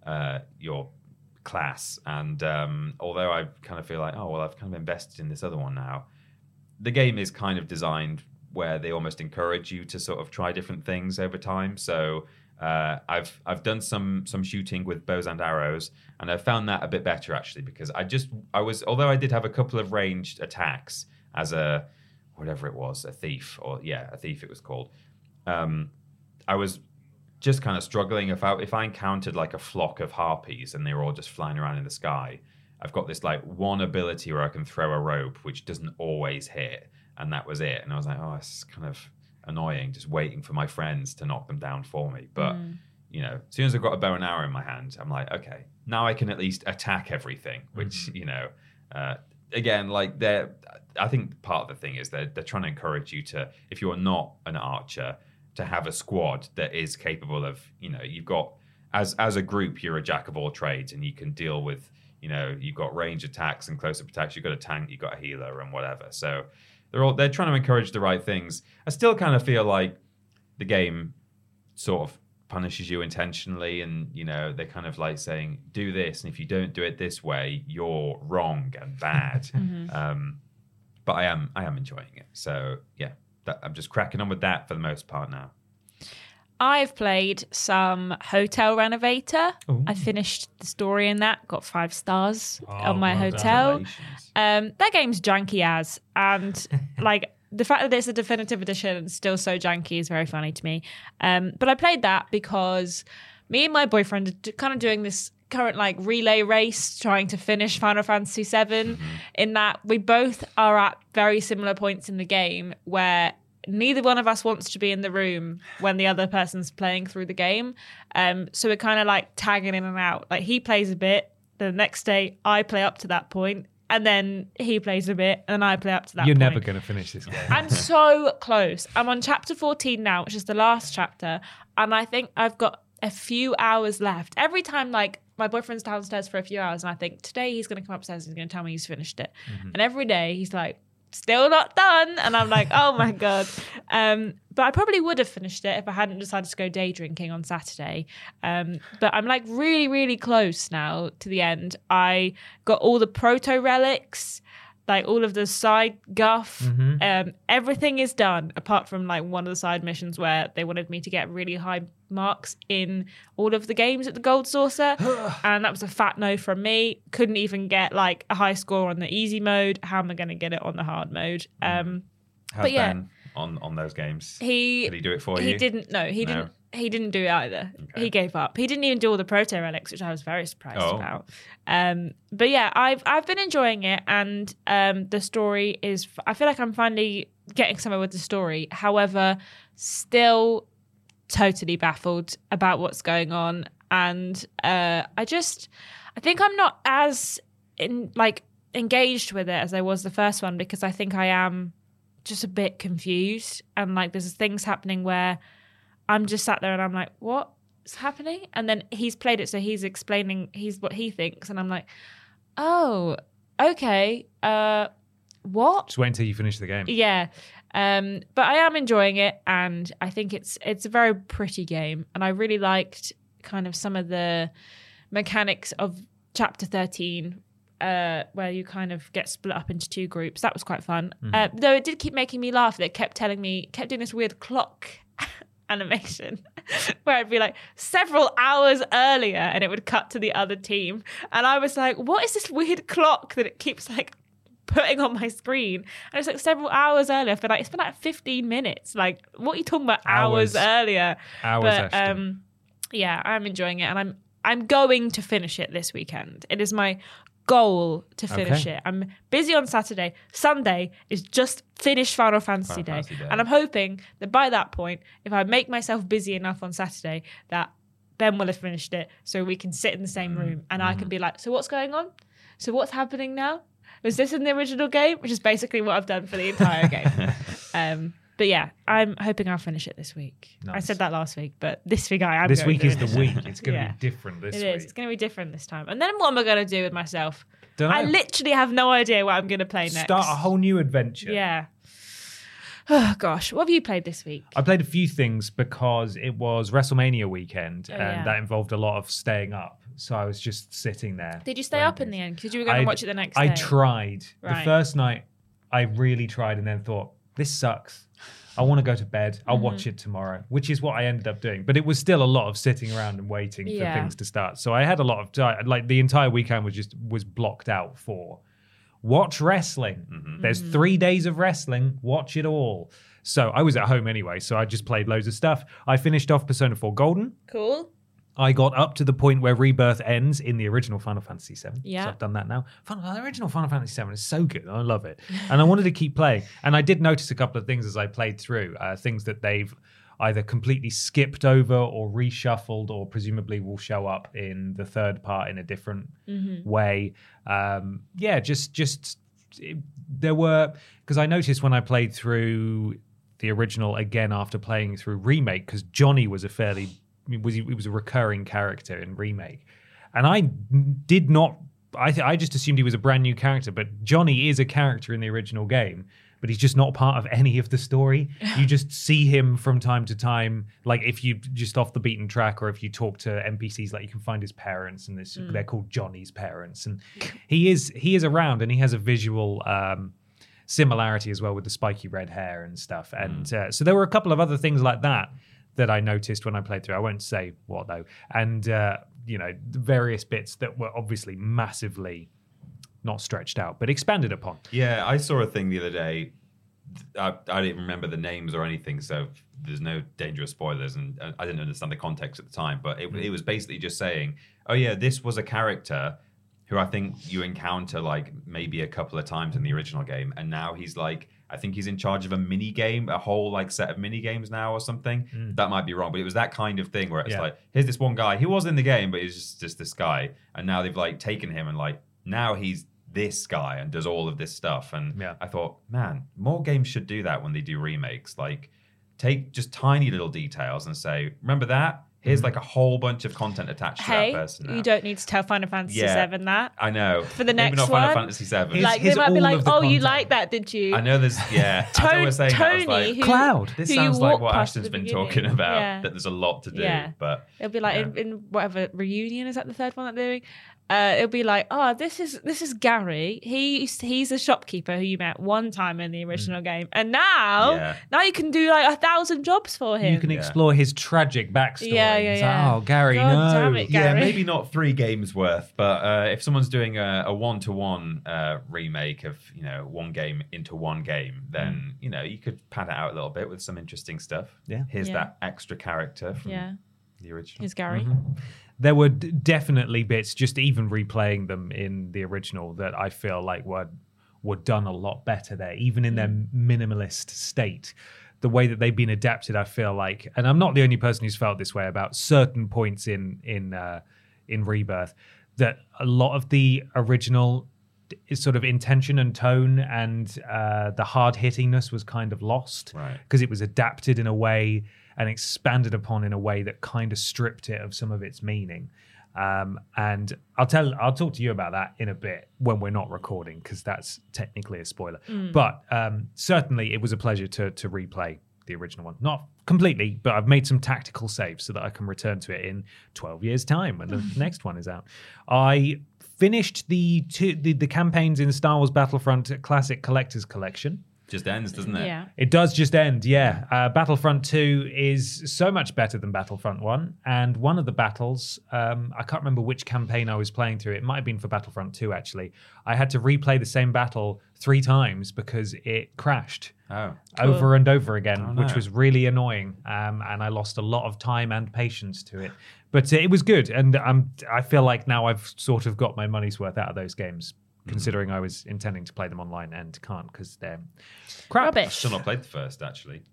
class, and although I kind of feel like, oh well, I've kind of invested in this other one now, the game is kind of designed where they almost encourage you to sort of try different things over time. So I've done some shooting with bows and arrows, and I found that a bit better actually, because although I did have a couple of ranged attacks as a thief it was called. I was just kind of struggling. If I encountered like a flock of harpies and they were all just flying around in the sky, I've got this like one ability where I can throw a rope which doesn't always hit, and that was it. And I was like, oh, it's kind of annoying, just waiting for my friends to knock them down for me. But as soon as I've got a bow and arrow in my hand, I'm like, okay, now I can at least attack everything, which again, like I think part of the thing is they're trying to encourage you to, if you're not an archer, to have a squad that is capable of, you've got, as a group, you're a jack of all trades and you can deal with, you've got range attacks and close-up attacks, you've got a tank, you've got a healer and whatever. So they're trying to encourage the right things. I still kind of feel like the game sort of punishes you intentionally, and they're kind of like saying, do this, and if you don't do it this way, you're wrong and bad. But I am enjoying it. So yeah, I'm just cracking on with that for the most part now. I've played some Hotel Renovator. Ooh. I finished the story in that, got 5 stars on my hotel. That game's janky as, and like the fact that it's a definitive edition and still so janky is very funny to me. But I played that because me and my boyfriend are kind of doing this current like relay race trying to finish Final Fantasy VII, in that we both are at very similar points in the game where neither one of us wants to be in the room when the other person's playing through the game. So we're kind of like tagging in and out. Like he plays a bit, the next day I play up to that point, and then he plays a bit, and then I play up to that point. You're never going to finish this game. I'm so close. I'm on chapter 14 now, which is the last chapter, and I think I've got a few hours left. Every time, like, my boyfriend's downstairs for a few hours, and I think, today he's going to come upstairs and he's going to tell me he's finished it. And every day he's like, still not done, and I'm like, oh my god. But I probably would have finished it if I hadn't decided to go day drinking on Saturday. But I'm like really, really close now to the end. I got all the proto relics, like all of the side guff. Everything is done apart from like one of the side missions where they wanted me to get really high marks in all of the games at the Gold Saucer, and that was a fat no from me. Couldn't even get like a high score on the easy mode. How am I going to get it on the hard mode? How's Ben on those games? Did he do it for you? He didn't. No, he didn't. He didn't do it either. Okay. He gave up. He didn't even do all the proto relics, which I was very surprised about. But yeah, I've been enjoying it, and the story is. I feel like I'm finally getting somewhere with the story. However, still totally baffled about what's going on, and I think I'm not as engaged with it as I was the first one, because I think I am just a bit confused, and like there's things happening where I'm just sat there and I'm like, what's happening? And then he's played it, so he's explaining what he thinks, and I'm like, oh, okay, what? Just wait until you finish the game. Yeah. But I am enjoying it, and I think it's a very pretty game, and I really liked kind of some of the mechanics of chapter 13, where you kind of get split up into 2 groups. That was quite fun. Though it did keep making me laugh. It kept doing this weird clock animation where I'd be like several hours earlier and it would cut to the other team, and I was like, what is this weird clock that it keeps like putting on my screen? And it's like several hours earlier. But like, it's been like 15 minutes. Like, what are you talking about? Hours earlier. But yeah, I'm enjoying it, and I'm going to finish it this weekend. It is my goal to finish it. I'm busy on Saturday. Sunday is just finish Final Fantasy Day. And I'm hoping that by that point, if I make myself busy enough on Saturday, that Ben will have finished it, so we can sit in the same room and I can be like, so what's going on? So what's happening now? Was this in the original game? Which is basically what I've done for the entire game. But yeah, I'm hoping I'll finish it this week. Nice. I said that last week, but this week I am. This week is the week. It's going to be different this week. It is. It's going to be different this time. And then what am I going to do with myself? I literally have no idea what I'm going to play next. Start a whole new adventure. Yeah. Oh gosh, what have you played this week? I played a few things because it was WrestleMania weekend, and that involved a lot of staying up. So I was just sitting there. Did you stay up in the end? Because you were going to watch it the next day. I tried. Right. The first night, I really tried, and then thought, this sucks. I want to go to bed. I'll watch it tomorrow, which is what I ended up doing. But it was still a lot of sitting around and waiting for things to start. So I had a lot of time. Like the entire weekend was blocked out for watch wrestling. There's 3 days of wrestling. Watch it all. So I was at home anyway, so I just played loads of stuff. I finished off Persona 4 Golden. Cool. I got up to the point where Rebirth ends in the original Final Fantasy VII. Yeah. So I've done that now. The original Final Fantasy VII is so good. I love it. And I wanted to keep playing. And I did notice a couple of things as I played through, things that they've either completely skipped over or reshuffled, or presumably will show up in the third part in a different way. Just there were, because I noticed when I played through the original again after playing through Remake, because Johnny was he was a recurring character in Remake, and I did not. I just assumed he was a brand new character, but Johnny is a character in the original game, but he's just not part of any of the story. You just see him from time to time, like if you just off the beaten track, or if you talk to NPCs, like you can find his parents, and they're called Johnny's parents, and he is around, and he has a visual similarity as well with the spiky red hair and stuff. And so there were a couple of other things like that I noticed when I played through. I won't say what though, and various bits that were obviously massively not stretched out, but expanded upon. Yeah, I saw a thing the other day. I didn't remember the names or anything, so there's no dangerous spoilers, and I didn't understand the context at the time, but it was basically just saying, oh yeah, this was a character who I think you encounter like maybe a couple of times in the original game, and now he's like, I think he's in charge of a mini game, a whole like set of mini games now or something. That might be wrong, but it was that kind of thing where it's like, here's this one guy, he was in the game, but he's just this guy, and now they've like taken him and like now he's this guy and does all of this stuff. And I thought, man, more games should do that when they do remakes. Like, take just tiny little details and say, remember that? Here's like a whole bunch of content attached to that person now. You don't need to tell Final Fantasy VII that. I know. For the Maybe next not one. Final Fantasy VII. Like, they might be like, oh, you like that, did you? I know there's, as I was saying, Tony, that, I was like, Cloud. This sounds like what Ashton's been talking about, that there's a lot to do. But it'll be like in whatever Reunion, is that the third one that they're doing? It'll be like, oh, this is Gary. He's a shopkeeper who you met one time in the original game, and now you can do like 1,000 jobs for him. You can explore his tragic backstory. Yeah. Like, oh, Gary, God no. damn it, Gary. Yeah, maybe not 3 games worth, but if someone's doing a one-to-one remake of one game into one game, then you could pad it out a little bit with some interesting stuff. Yeah, here's that extra character from the original. Here's Gary. Mm-hmm. There were definitely bits, just even replaying them in the original, that I feel like were done a lot better there, even in their minimalist state. The way that they've been adapted, I feel like, and I'm not the only person who's felt this way about certain points in Rebirth, that a lot of the original sort of intention and tone and the hard hittingness was kind of lost, because it was adapted in a way and expanded upon in a way that kind of stripped it of some of its meaning. And I'll talk to you about that in a bit when we're not recording, because that's technically a spoiler. But certainly it was a pleasure to replay the original one. Not completely, but I've made some tactical saves so that I can return to it in 12 years' time when the next one is out. I finished the campaigns in Star Wars Battlefront Classic Collector's Collection. Just ends, doesn't it? Yeah. It does just end, yeah. Battlefront 2 is so much better than Battlefront 1. And one of the battles, I can't remember which campaign I was playing through. It might have been for Battlefront 2, actually. I had to replay the same battle 3 times because it crashed over and over again, which was really annoying. And I lost a lot of time and patience to it. But it was good. And I feel like now I've sort of got my money's worth out of those games, considering I was intending to play them online and can't because they're crap. Rubbish. Still not played the first, actually.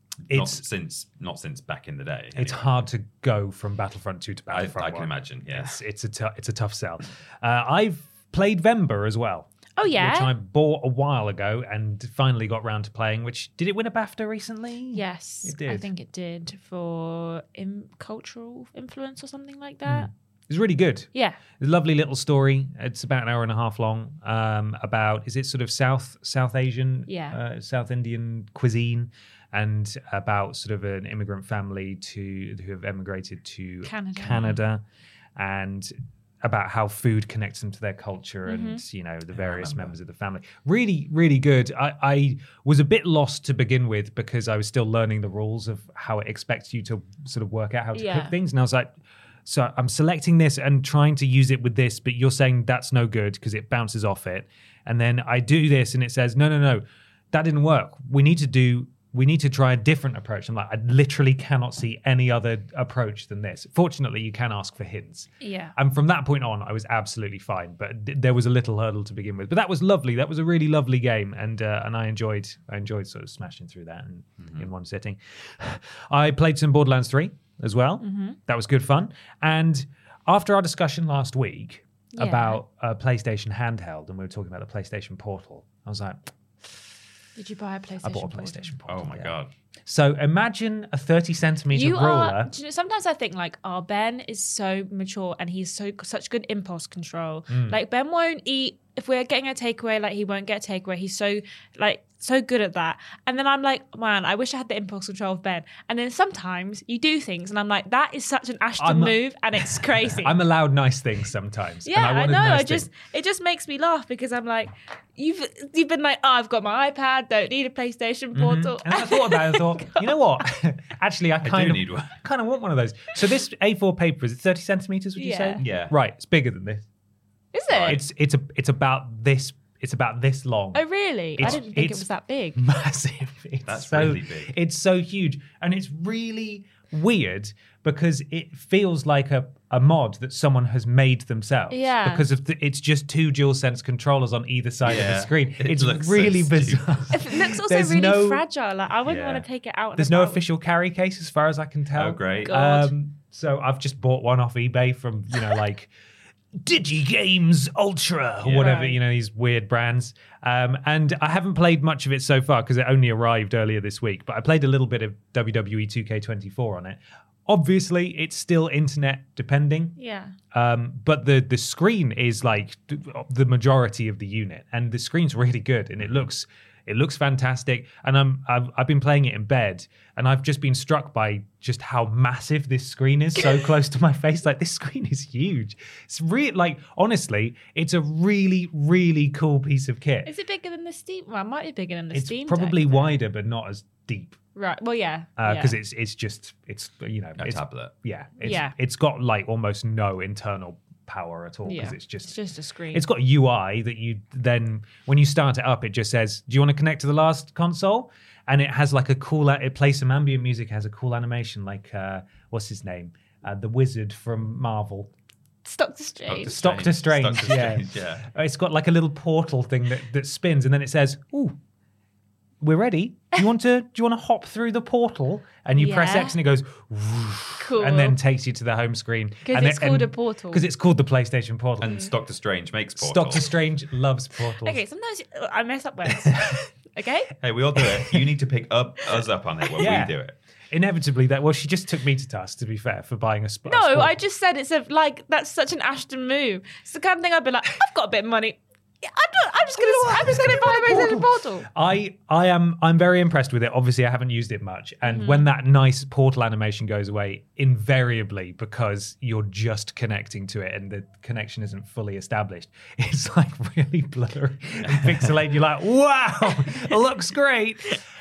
Not since back in the day. Anyway. It's hard to go from Battlefront 2 to Battlefront 1. I can imagine, yeah. It's a tough sell. I've played Vember as well. Oh, yeah? Which I bought a while ago and finally got round to playing, did it win a BAFTA recently? Yes. It did. I think it did for cultural influence or something like that. It was really good. Yeah. It's a lovely little story. It's about an hour and a half long. About, is it sort of South Asian, South Indian cuisine, and about sort of an immigrant family who have emigrated to Canada, and about how food connects them to their culture and the various members of the family. Really, really good. I was a bit lost to begin with because I was still learning the rules of how it expects you to sort of work out how to cook things, and I was like, so I'm selecting this and trying to use it with this, but you're saying that's no good because it bounces off it. And then I do this and it says, no, that didn't work. We need to try a different approach. I'm like, I literally cannot see any other approach than this. Fortunately, you can ask for hints. Yeah. And from that point on, I was absolutely fine. But there was a little hurdle to begin with. But that was lovely. That was a really lovely game. And I enjoyed sort of smashing through that in one sitting. I played some Borderlands 3 as well. That was good fun. And after our discussion last week, about a PlayStation handheld, and we were talking about the PlayStation Portal. I was like, did you buy a PlayStation? I bought a PlayStation Portal. Oh my God. So imagine a 30-centimeter ruler. Do you know, sometimes I think like, oh, Ben is so mature and he's such good impulse control. Like Ben won't eat if we're getting a takeaway. Like he won't get a takeaway. He's so good at that. And then I'm like, man, I wish I had the impulse control of Ben. And then sometimes you do things, and I'm like, that is such an Ashton move, and it's crazy. I'm allowed nice things sometimes. Yeah, and I know. Nice it just makes me laugh because I'm like, you've been like, oh, I've got my iPad, don't need a PlayStation Portal. And I thought about it. I thought, you know what? Actually, I kind of want one of those. So this A4 paper is it 30 centimeters? Would you say? Yeah. Right. It's bigger than this. Is it? It's about this. It's about this long. Oh, really? I didn't think it was that big. Massive. That's really big. It's so huge. And it's really weird because it feels like a mod that someone has made themselves. Yeah. Because it's just two DualSense controllers on either side of the screen. It's looks really so bizarre. It looks also really fragile. Like I wouldn't want to take it out. There's no official carry case as far as I can tell. Oh, great. God. So I've just bought one off eBay from, like DigiGames Ultra or whatever, these weird brands. And I haven't played much of it so far because it only arrived earlier this week, but I played a little bit of WWE 2K24 on it. Obviously, it's still internet depending. Yeah. But the screen is like the majority of the unit, and the screen's really good, and it looks fantastic. And I've been playing it in bed, and I've just been struck by just how massive this screen is, so close to my face. Like, this screen is huge. It's really, like, honestly, it's a really, really cool piece of kit. Is it bigger than the Steam? Well, it might be bigger than the Steam. It's probably wider, but not as deep. Right. Well, yeah. Because it's a tablet. Yeah. It's got like almost no internal power at all because it's just a screen. It's got a UI that you then, when you start it up, it just says, do you want to connect to the last console? And it has like a cool, it plays some ambient music, has a cool animation like, what's his name? The wizard from Marvel. Doctor Strange. Doctor Strange, yeah. It's got like a little portal thing that spins, and then it says, ooh, we're ready. Do you want to hop through the portal? And you press X and it goes, cool. And then takes you to the home screen. Because it's called a portal. Because it's called the PlayStation Portal. And Doctor Strange makes portals. Doctor Strange loves portals. Okay, sometimes I mess up words. Okay? Hey, we all do it. You need to pick us up on it when we do it. Inevitably, she just took me to task, to be fair, for buying a sport. No, I just said that's such an Ashton move. It's the kind of thing I'd be like, I've got a bit of money. I'm just gonna buy a PlayStation Portal. I'm very impressed with it. Obviously, I haven't used it much, and when that nice portal animation goes away, invariably, because you're just connecting to it and the connection isn't fully established, it's like really blurry and pixelated. You're like, wow, it looks great.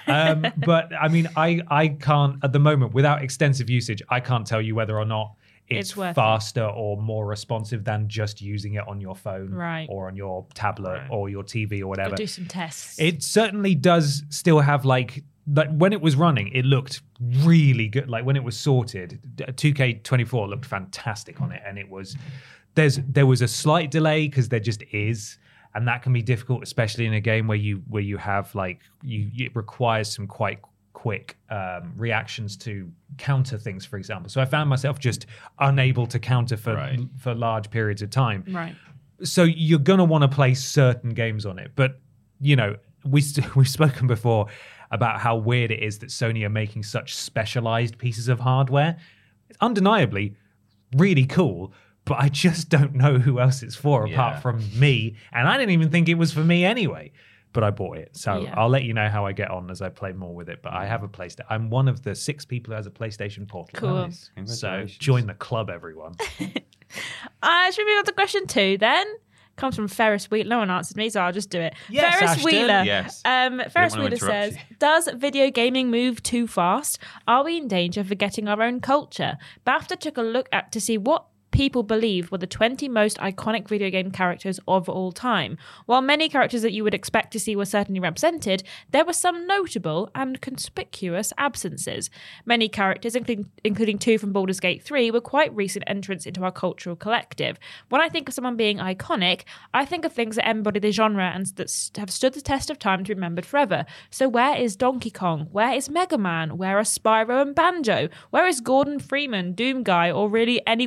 But I mean, I can't at the moment, without extensive usage, I can't tell you whether or not it's faster or more responsive than just using it on your phone or on your tablet or your TV or whatever. Go do some tests. It certainly does still have like when it was running, it looked really good. Like when it was sorted, 2K24 looked fantastic on it, and it was there was a slight delay because there just is. And that can be difficult, especially in a game where you have like it requires some quite quick reactions to counter things, for example. So I found myself just unable to counter for large periods of time. Right. So you're going to want to play certain games on it. But, we've spoken before about how weird it is that Sony are making such specialized pieces of hardware. It's undeniably really cool, but I just don't know who else it's for apart from me. And I didn't even think it was for me anyway. But I bought it. So I'll let you know how I get on as I play more with it. But I have a PlayStation. I'm one of the 6 people who has a PlayStation Portal. Cool. Nice. So join the club, everyone. Should we move on to question 2 then? Comes from Ferris Wheeler. No one answered me, so I'll just do it. Yes, Ferris Ashton. Wheeler. Yes. Ferris Wheeler says, does video gaming move too fast? Are we in danger of forgetting our own culture? BAFTA took a look to see what people believe were the 20 most iconic video game characters of all time. While many characters that you would expect to see were certainly represented, there were some notable and conspicuous absences. Many characters, including 2 from Baldur's Gate 3, were quite recent entrants into our cultural collective. When I think of someone being iconic, I think of things that embody the genre and that have stood the test of time to be remembered forever. So where is Donkey Kong? Where is Mega Man? Where are Spyro and Banjo? Where is Gordon Freeman, Doom Guy, or really anyone from more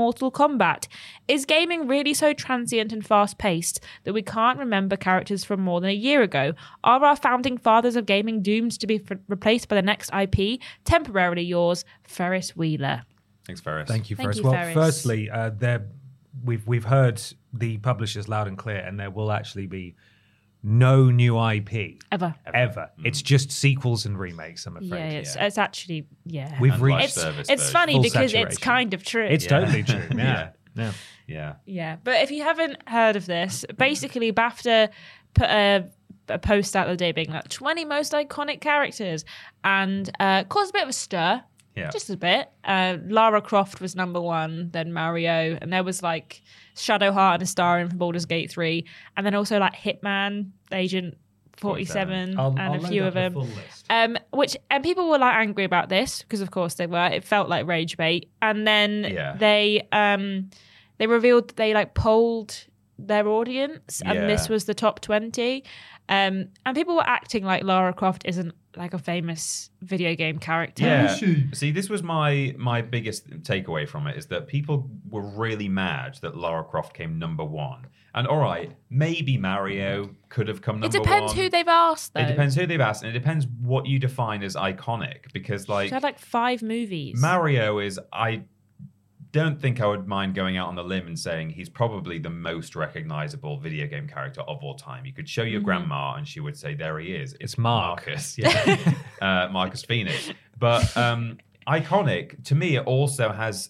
Mortal Kombat? Is gaming really so transient and fast-paced that we can't remember characters from more than a year ago? Are our founding fathers of gaming doomed to be replaced by the next IP? Temporarily yours, Ferris Wheeler. Thanks, Ferris. Thank you, Ferris. Thank you, Well, Ferris. firstly, we've heard the publishers loud and clear, and there will actually be no new IP Ever. It's just sequels and remakes, I'm afraid. It's actually, We've And reached live It's service it's version. funny Full because saturation. it's kind of true. It's totally true. Yeah. Yeah. But if you haven't heard of this, basically BAFTA put a post out the other day being like 20 most iconic characters and caused a bit of a stir. Yeah. Just a bit. Lara Croft was number one, then Mario, and there was like Shadowheart and Astarion from Baldur's Gate 3, and then also like Hitman, Agent 47, I'll and a load few up of the them. full list. And people were like angry about this because of course they were. It felt like rage bait, and then they revealed that they like polled their audience, and this was the top 20. And people were acting like Lara Croft isn't like a famous video game character. Yeah. See, this was my biggest takeaway from it is that people were really mad that Lara Croft came number one. And all right, maybe Mario could have come number one. It depends who they've asked, though. It depends who they've asked, and it depends what you define as iconic. Because like She's had like 5 movies. Mario is, I don't think I would mind going out on the limb and saying he's probably the most recognizable video game character of all time. You could show your grandma and she would say, there he is. It's Mark. Marcus. Yeah. Marcus Phoenix. But iconic, to me, it also has,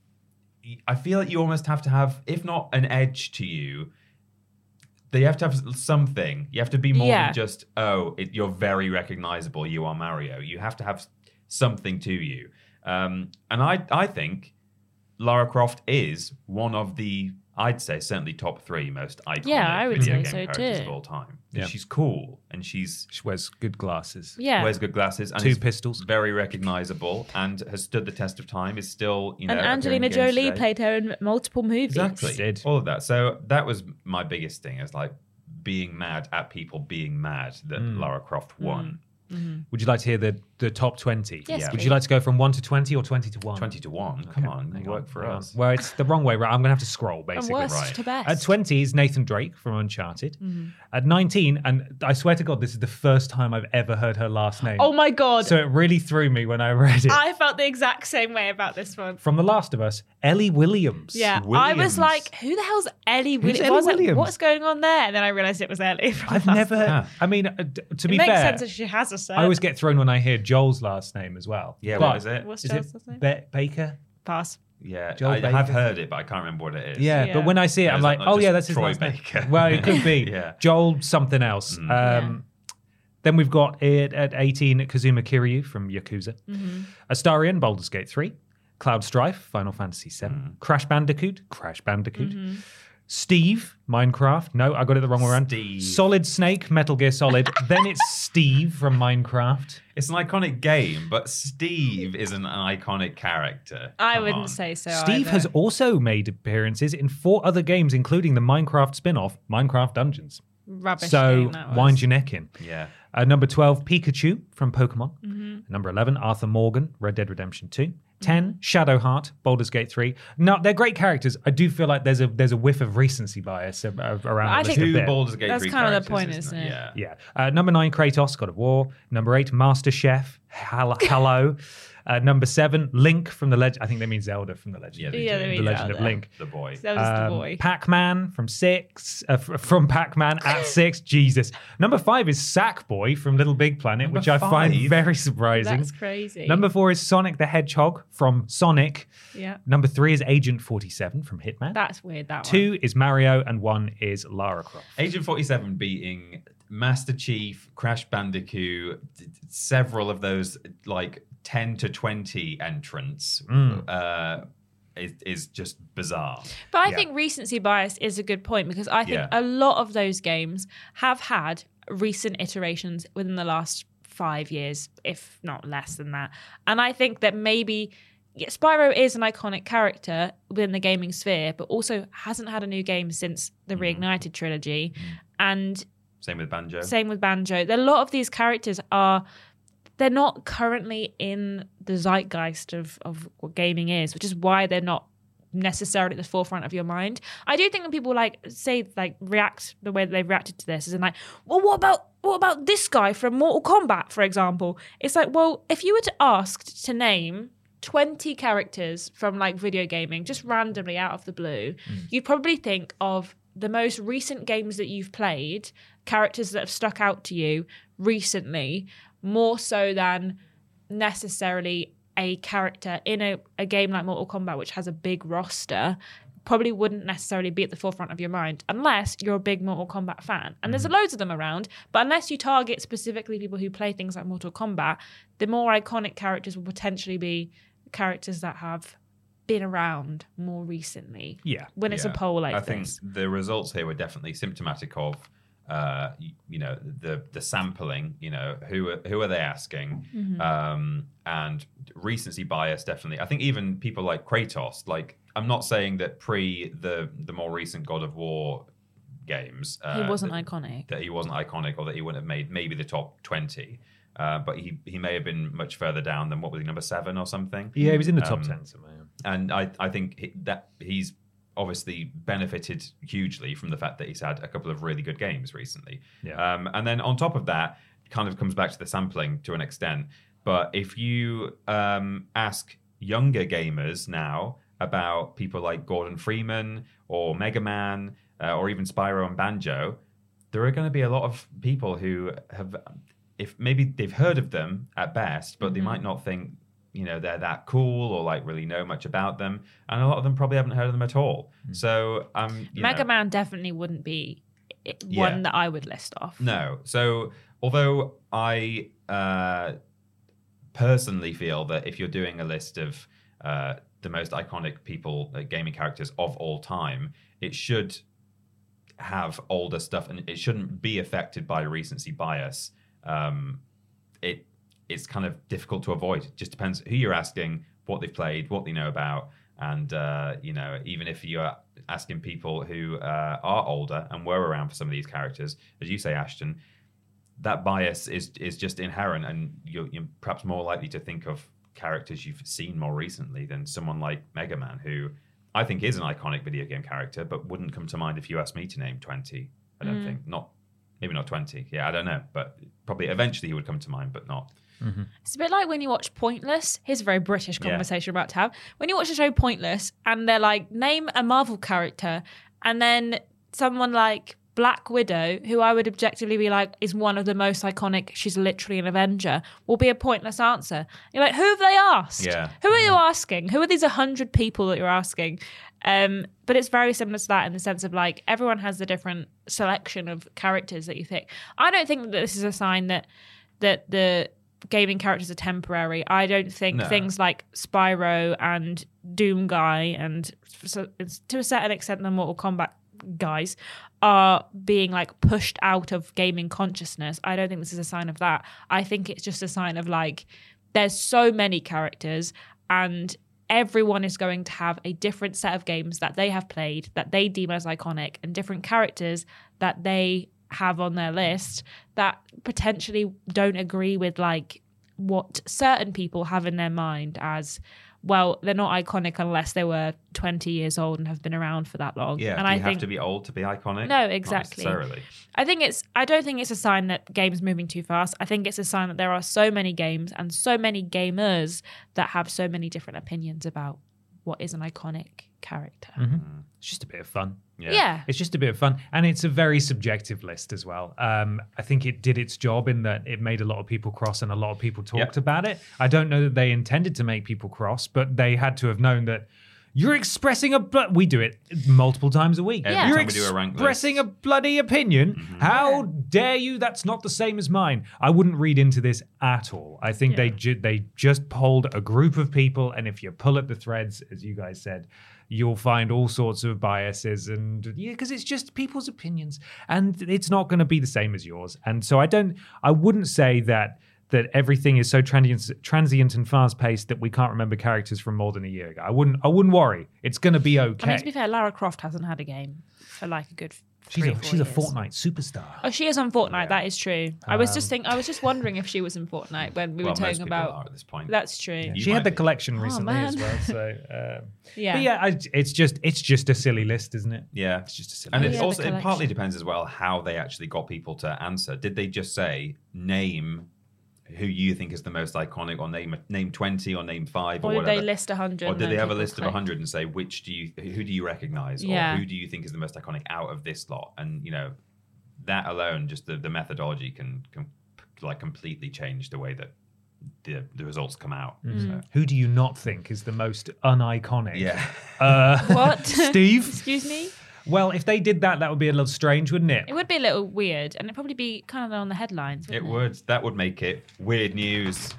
I feel like you almost have to have, if not an edge to you, you have to have something. You have to be more than just, you're very recognizable. You are Mario. You have to have something to you. And I think Lara Croft is one of the, I'd say, certainly top 3 most iconic video game characters of all time. Yeah. She's cool, and she wears good glasses. Yeah. wears good glasses, and 2 is pistols. very recognizable, and has stood the test of time. Is still, and appearing Angelina in games Jolie today. played her in multiple movies. Exactly. Did. All of that. So that was my biggest thing, is like being mad at people being mad that Lara Croft won. Would you like to hear the top 20? Yes, Would please. you like to go from 1 to 20 or 20 to 1? 20 to 1. Come on, you work for Hang on. us. Well, it's the wrong way around. I'm going to have to scroll, From basically. worst to best. At 20 is Nathan Drake from Uncharted. At 19, and I swear to God, this is the first time I've ever heard her last name. Oh my God. So it really threw me when I read it. I felt the exact same way about this one. From The Last of Us, Ellie Williams. Yeah, I Williams. was like, who the hell's Ellie Williams? Ellie I was like, Williams? what's going on there? And then I realised it was Ellie. From I've Last never, of Us. I mean, to be It makes fair, sense that she has a son. I always get thrown when I hear Joel's last name as well. Yeah, But what is it? What's Is Joel's it last name? Baker? Pass. Yeah, Joel I Baker. have heard it, but I can't remember what it is. Yeah, Yeah. but when I see it, Is I'm that like, not oh just yeah, that's his Troy last name. Baker? Well, it could be Yeah. Joel something else. Then we've got it at 18, Kazuma Kiryu from Yakuza. Astarion, Baldur's Gate 3. Cloud Strife, Final Fantasy 7. Crash Bandicoot. Steve, Minecraft. No, I got it the wrong way around. Steve. Solid Snake, Metal Gear Solid. Then it's Steve from Minecraft. It's an iconic game, but Steve is an iconic character. I Come wouldn't on. say so. Steve either. has also made appearances in 4 other games, including the Minecraft spin-off, Minecraft Dungeons. Rubbish. So game that was. wind your neck in. Yeah. Number 12, Pikachu from Pokemon. Number 11, Arthur Morgan, Red Dead Redemption 2. 10, Shadowheart, Baldur's Gate 3. No, they're great characters. I do feel like there's a whiff of recency bias around I the list think a Two bit. Baldur's Gate That's 3 kind of the characters, point, isn't it? Yeah. Yeah. Number 9, Kratos, God of War. Number 8, Master Chef, Hello. Number 7, Link from the Legend. I think they mean Zelda from the Legend. Yeah, Yeah, they the mean Legend of Zelda. Link. The boy. That was the boy. Pac-Man from 6, from Pac-Man at 6. Jesus. Number 5 is Sackboy from Little Big Planet, Number which I find 5? very surprising. That's crazy. Number 4 is Sonic the Hedgehog from Sonic. Yeah. Number 3 is Agent 47 from Hitman. That's weird, that one. 2 is Mario, and 1 is Lara Croft. Agent 47 beating Master Chief, Crash Bandicoot, several of those like 10 to 20 entrants is just bizarre. But I think recency bias is a good point because I think Yeah. a lot of those games have had recent iterations within the last 5 years, if not less than that. And I think that maybe Spyro is an iconic character within the gaming sphere, but also hasn't had a new game since the Reignited trilogy. And Same with Banjo. same with Banjo. A lot of these characters they're not currently in the zeitgeist of what gaming is, which is why they're not necessarily at the forefront of your mind. I do think when people react the way that they've reacted to this is in like, well, what about this guy from Mortal Kombat, for example? It's like, well, if you were to asked to name 20 characters from like video gaming just randomly out of the blue, you'd probably think of the most recent games that you've played, characters that have stuck out to you recently, more so than necessarily a character in a game like Mortal Kombat, which has a big roster, probably wouldn't necessarily be at the forefront of your mind unless you're a big Mortal Kombat fan. And there's loads of them around, but unless you target specifically people who play things like Mortal Kombat, the more iconic characters will potentially be characters that have been around more recently. Yeah. When it's a poll like I this. think the results here were definitely symptomatic of the sampling, who are they asking? And recency bias, definitely. I think even people like Kratos, like, I'm not saying that pre the more recent God of War games he wasn't iconic. That he wasn't iconic, or that he wouldn't have made maybe the top 20. But he may have been much further down than, what was he, number 7 or something? Yeah, he was in the top 10 somewhere. And I think that he's obviously benefited hugely from the fact that he's had a couple of really good games recently. Yeah. And then on top of that, kind of comes back to the sampling to an extent. But if you ask younger gamers now about people like Gordon Freeman or Mega Man or even Spyro and Banjo, there are going to be a lot of people who have, if maybe they've heard of them at best, but they might not think, they're that cool or like really know much about them. And a lot of them probably haven't heard of them at all. So, Mega Man definitely wouldn't be one that I would list off. No. So, although I personally feel that if you're doing a list of the most iconic people, gaming characters of all time, it should have older stuff and it shouldn't be affected by recency bias. It's kind of difficult to avoid. It just depends who you're asking, what they've played, what they know about. And, even if you're asking people who are older and were around for some of these characters, as you say, Ashton, that bias is just inherent. And you're perhaps more likely to think of characters you've seen more recently than someone like Mega Man, who I think is an iconic video game character, but wouldn't come to mind if you asked me to name 20. I don't think. Maybe not 20. Yeah, I don't know. But probably eventually he would come to mind, but not. Mm-hmm. It's a bit like when you watch Pointless. Here's a very British conversation we're about to have. When you watch the show Pointless and they're like, name a Marvel character, and then someone like Black Widow, who I would objectively be like is one of the most iconic, she's literally an Avenger, will be a pointless answer. You're like, who have they asked? Yeah. Who are you asking? Who are these 100 people that you're asking? But it's very similar to that in the sense of like everyone has a different selection of characters that you think. I don't think that this is a sign that the gaming characters are temporary. I don't think things like Spyro and Doom Guy and to a certain extent the Mortal Kombat guys are being like pushed out of gaming consciousness. I don't think this is a sign of that. I think it's just a sign of like there's so many characters and everyone is going to have a different set of games that they have played that they deem as iconic and different characters that they have on their list that potentially don't agree with like what certain people have in their mind as, well, they're not iconic unless they were 20 years old and have been around for that long. Yeah, and do I you think, have to be old to be iconic? No, exactly. Not necessarily. I don't think it's a sign that games moving too fast. I think it's a sign that there are so many games and so many gamers that have so many different opinions about what is an iconic character. Mm-hmm. It's just a bit of fun. Yeah. It's just a bit of fun. And it's a very subjective list as well. I think it did its job in that it made a lot of people cross and a lot of people talked about it. I don't know that they intended to make people cross, but they had to have known that you're expressing we do it multiple times a week. Every You're time we do a rank expressing list. a bloody opinion. Mm-hmm. How dare you? That's not the same as mine. I wouldn't read into this at all. I think they just polled a group of people, and if you pull at the threads, as you guys said, you'll find all sorts of biases and because it's just people's opinions and it's not going to be the same as yours. And so I wouldn't say that everything is so transient and fast-paced that we can't remember characters from more than a year ago. I wouldn't worry. It's going to be okay. I mean, to be fair, Lara Croft hasn't had a game for like a good She's a 3-4 years. Fortnite superstar. Oh, she is on Fortnite. That is true. I was just wondering if she was in Fortnite when we were talking most people about. are at this point. That's true. Yeah. She had the collection recently man. as well. So Yeah. but yeah, it's just a silly list, isn't it? Yeah, It's just a silly and list. it the also it partly collection. depends as well how they actually got people to answer. Did they just say name who you think is the most iconic, or name 20, or name 5, Or or did whatever? they list 100? Or and did then they have a people list of click? 100 and say who do you recognize, Yeah. or who do you think is the most iconic out of this lot? And that alone, just the methodology can like completely change the way that the results come out. So, Who do you not think is the most uniconic? yeah. What? Steve? Excuse me? Well, if they did that would be a little strange, wouldn't it? It would be a little weird, and it'd probably be kind of on the headlines. It wouldn't would. That would make it weird news.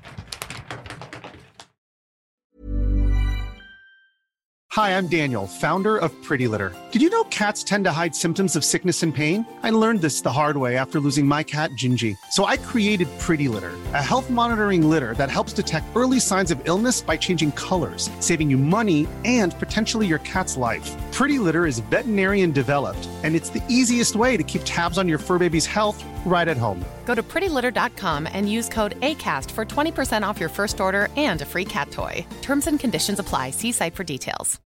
Hi, I'm Daniel, founder of Pretty Litter. Did you know cats tend to hide symptoms of sickness and pain? I learned this the hard way after losing my cat, Gingy. So I created Pretty Litter, a health monitoring litter that helps detect early signs of illness by changing colors, saving you money and potentially your cat's life. Pretty Litter is veterinarian developed, and it's the easiest way to keep tabs on your fur baby's health right at home. Go to prettylitter.com and use code ACAST for 20% off your first order and a free cat toy. Terms and conditions apply. See site for details.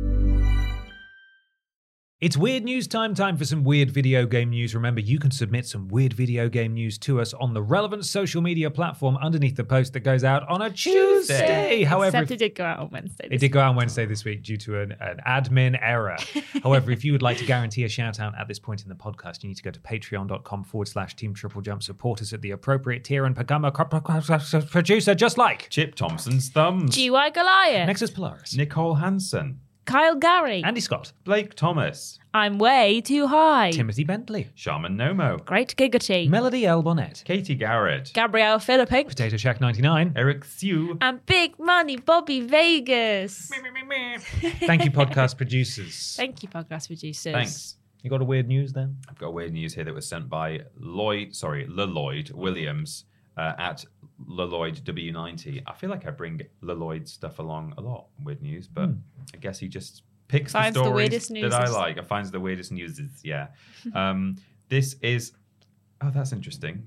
It's weird news time for some weird video game news. Remember, you can submit some weird video game news to us on the relevant social media platform underneath the post that goes out on a Tuesday. However, Except it did go out on Wednesday. it did go out on Wednesday this week due to an admin error. However, if you would like to guarantee a shout out at this point in the podcast, you need to go to patreon.com/Team Triple Jump. Support us at the appropriate tier and become a producer just like Chip Thompson's thumbs. GY Goliath. Nexus Polaris, Nicole Hansen. Kyle Gary. Andy Scott, Blake Thomas. I'm way too high. Timothy Bentley, Shaman Nomo. Great Giggity. Melody L. Bonnet, Katie Garrett. Gabrielle Philipping. Potato Shack 99. Eric Thew. And Big Money Bobby Vegas. Thank you, podcast producers. Thank you, podcast producers. Thanks. You got a weird news then? I've got weird news here that was sent by Lloyd Williams at Lloyd W90. I feel like I bring Lloyd stuff along a lot, weird news, but I guess he just picks Finds the the stories weirdest that newses. I like. I finds the weirdest news. Yeah. This is, that's interesting.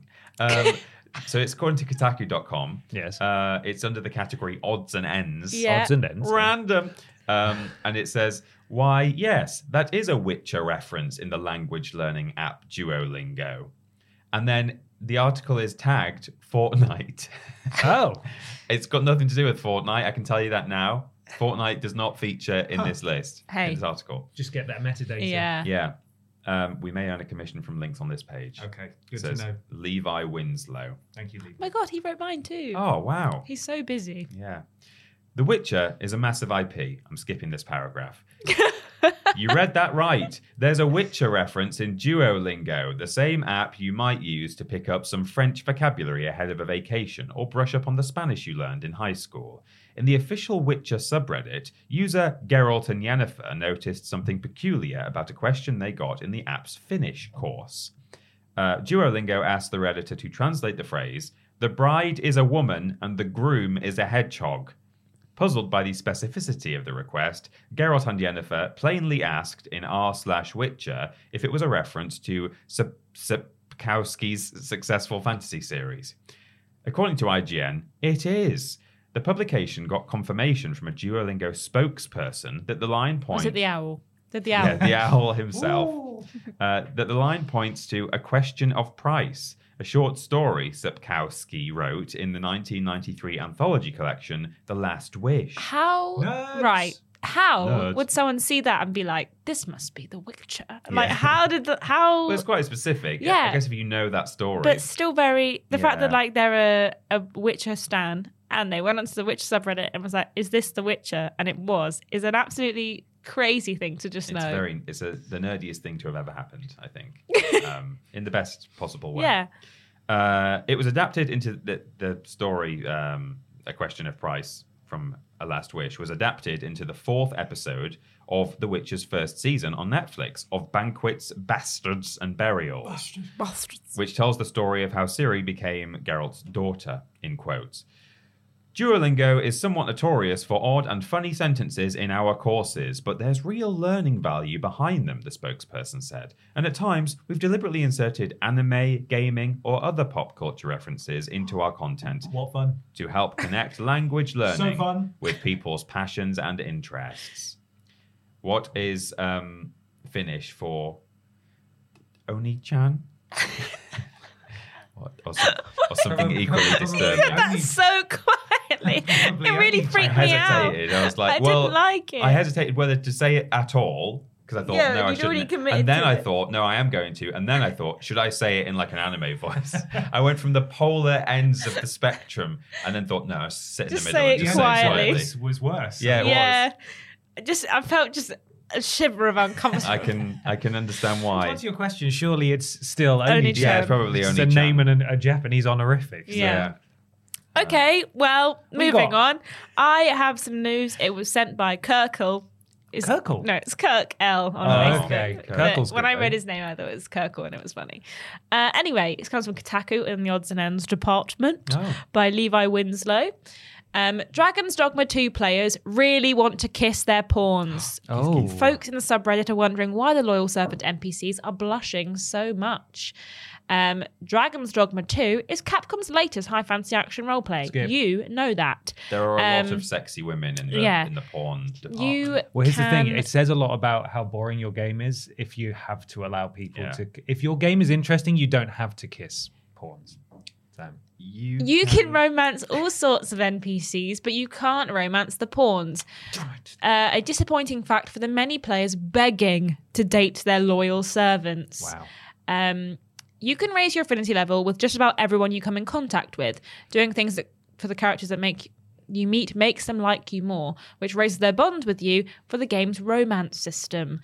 So it's according to Kotaku.com. Yes. It's under the category odds and ends. Yeah. Odds and ends. Random. And it says, why, yes, that is a Witcher reference in the language learning app Duolingo. And then the article is tagged Fortnite. Oh. It's got nothing to do with Fortnite. I can tell you that now. Fortnite does not feature in this list, Hey. in this article. Just get that metadata. Yeah. Yeah. We may earn a commission from links on this page. Okay, It good says to know. Levi Winslow. Thank you, Lee. Oh my God, he wrote mine too. Oh, wow. He's so busy. Yeah. The Witcher is a massive IP. I'm skipping this paragraph. You read that right. There's a Witcher reference in Duolingo, the same app you might use to pick up some French vocabulary ahead of a vacation or brush up on the Spanish you learned in high school. In the official Witcher subreddit, user Geralt and Yennefer noticed something peculiar about a question they got in the app's Finnish course. Duolingo asked the Redditor to translate the phrase, "The bride is a woman and the groom is a hedgehog." Puzzled by the specificity of the request, Geralt and Yennefer plainly asked in r/Witcher if it was a reference to Sapkowski's successful fantasy series. According to IGN, it is. The publication got confirmation from a Duolingo spokesperson that the line points... Was it the owl? Did the owl? Yeah, the owl himself. That the line points to A Question of Price, a short story Sapkowski wrote in the 1993 anthology collection, The Last Wish. How? Nerds. Right. How Nerds. would someone see that and be like, "This must be The Witcher"? Like, Yeah. how did the how? Well, it's quite specific. Yeah. I guess if you know that story. But still, very the fact that Yeah. like they're a Witcher stan and they went onto the Witcher subreddit and was like, "Is this The Witcher?" And it was is an absolutely crazy thing to just it's know. the nerdiest thing to have ever happened, I think, in the best possible way. Yeah. It was adapted into the story, A Question of Price from A Last Wish, was adapted into the 4th episode of The Witcher's first season on Netflix of Banquets, Bastards and Burials, which tells the story of how Ciri became Geralt's daughter, in quotes. Duolingo is somewhat notorious for odd and funny sentences in our courses, but there's real learning value behind them, the spokesperson said. And at times, we've deliberately inserted anime, gaming, or other pop culture references into our content. What fun. To help connect language learning So fun. with people's passions and interests. What is Finnish for Oni-chan? Or something equally disturbing. That's so quietly. It really freaked I me out. hesitated. I was like, I well, didn't like it. I hesitated whether to say it at all because I thought, Yeah, no, I you'd already shouldn't. committed And then to I it. thought, no, I am going to. And then I thought, should I say it in like an anime voice? I went from the polar ends of the spectrum and then thought, no, I'll sit Just in the middle say and it just quietly. say it This was worse. Yeah, it was. I felt just a shiver of uncomfort. I can understand To why. answer your question, surely it's still Oni-chan. Oni-chan. Yeah, it's probably It's Oni-chan. a name and a Japanese honorific. Yeah. Okay, well, moving got- on. I have some news. It was sent by Kirkle. Kirkle? No, it's Kirk L on Oh, Facebook. okay. But Kirkle's when good, I read though. his name, I thought it was Kirkle and it was funny. Anyway, it comes from Kotaku in the odds and ends department by Levi Winslow. Dragon's Dogma 2 players really want to kiss their pawns. Oh. Folks in the subreddit are wondering why the Loyal Serpent NPCs are blushing so much. Dragon's Dogma 2 is Capcom's latest high fantasy action roleplay. Skip. You know that. There are a lot of sexy women in the porn department. You Well, here's the thing. can- It says a lot about how boring your game is if you have to allow people Yeah. to... If your game is interesting, you don't have to kiss pawns. So, You can romance all sorts of NPCs, but you can't romance the pawns. A disappointing fact for the many players begging to date their loyal servants. wow. You can raise your affinity level with just about everyone you come in contact with. Doing things that for the characters that make you meet makes them like you more, which raises their bond with you for the game's romance system.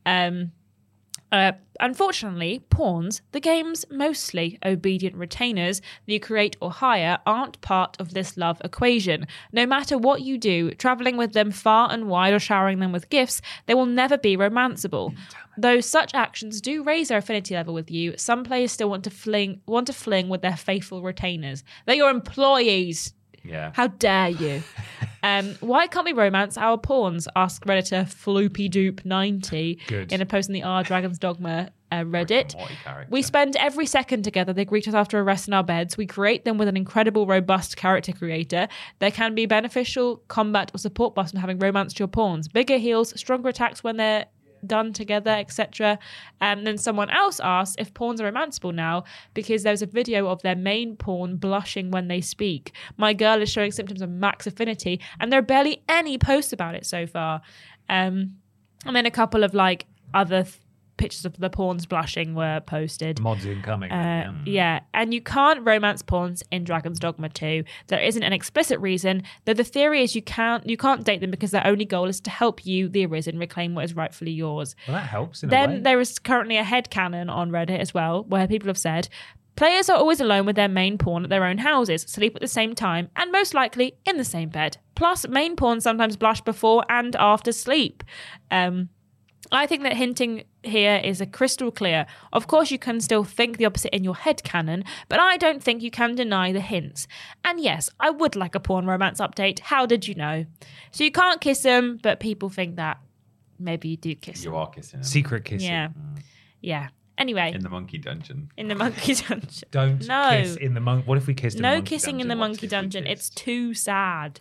Unfortunately, pawns, the game's mostly obedient retainers that you create or hire, aren't part of this love equation. No matter what you do, traveling with them far and wide or showering them with gifts, they will never be romanceable. Though such actions do raise their affinity level with you, some players still want to fling with their faithful retainers. They're your employees. Yeah. How dare you? Why can't we romance our pawns? Asked Redditor FloopyDoop90 Good. in a post in the R Dragon's Dogma Reddit. Morty character. We spend every second together. They greet us after a rest in our beds. We create them with an incredible, robust character creator. There can be beneficial combat or support buffs from having romanced your pawns. Bigger heals, stronger attacks when they're done together, etc. Then someone else asked if pawns are romanceable now because there's a video of their main pawn blushing when they speak. My girl is showing symptoms of max affinity, and there are barely any posts about it so far. And then a couple of like other pictures of the pawns blushing were posted. Mods incoming. Yeah, and you can't romance pawns in Dragon's Dogma 2. There isn't an explicit reason, though the theory is you can't date them because their only goal is to help you, the Arisen, reclaim what is rightfully yours. Well, that helps in a way. Then there is currently a headcanon on Reddit as well, where people have said, players are always alone with their main pawn at their own houses, sleep at the same time, and most likely in the same bed. Plus, main pawns sometimes blush before and after sleep. I think that hinting here is a crystal clear. Of course, you can still think the opposite in your head canon, but I don't think you can deny the hints. And yes, I would like a porn romance update. How did you know? So you can't kiss them, but people think that maybe you do kiss them. You are kissing him. Secret kissing. Yeah. Yeah. Anyway, In the monkey dungeon. in the monkey dungeon. Don't No. kiss in the monk. What if we kissed in the No monkey kissing in the What monkey if we dungeon. It's kissed? too sad.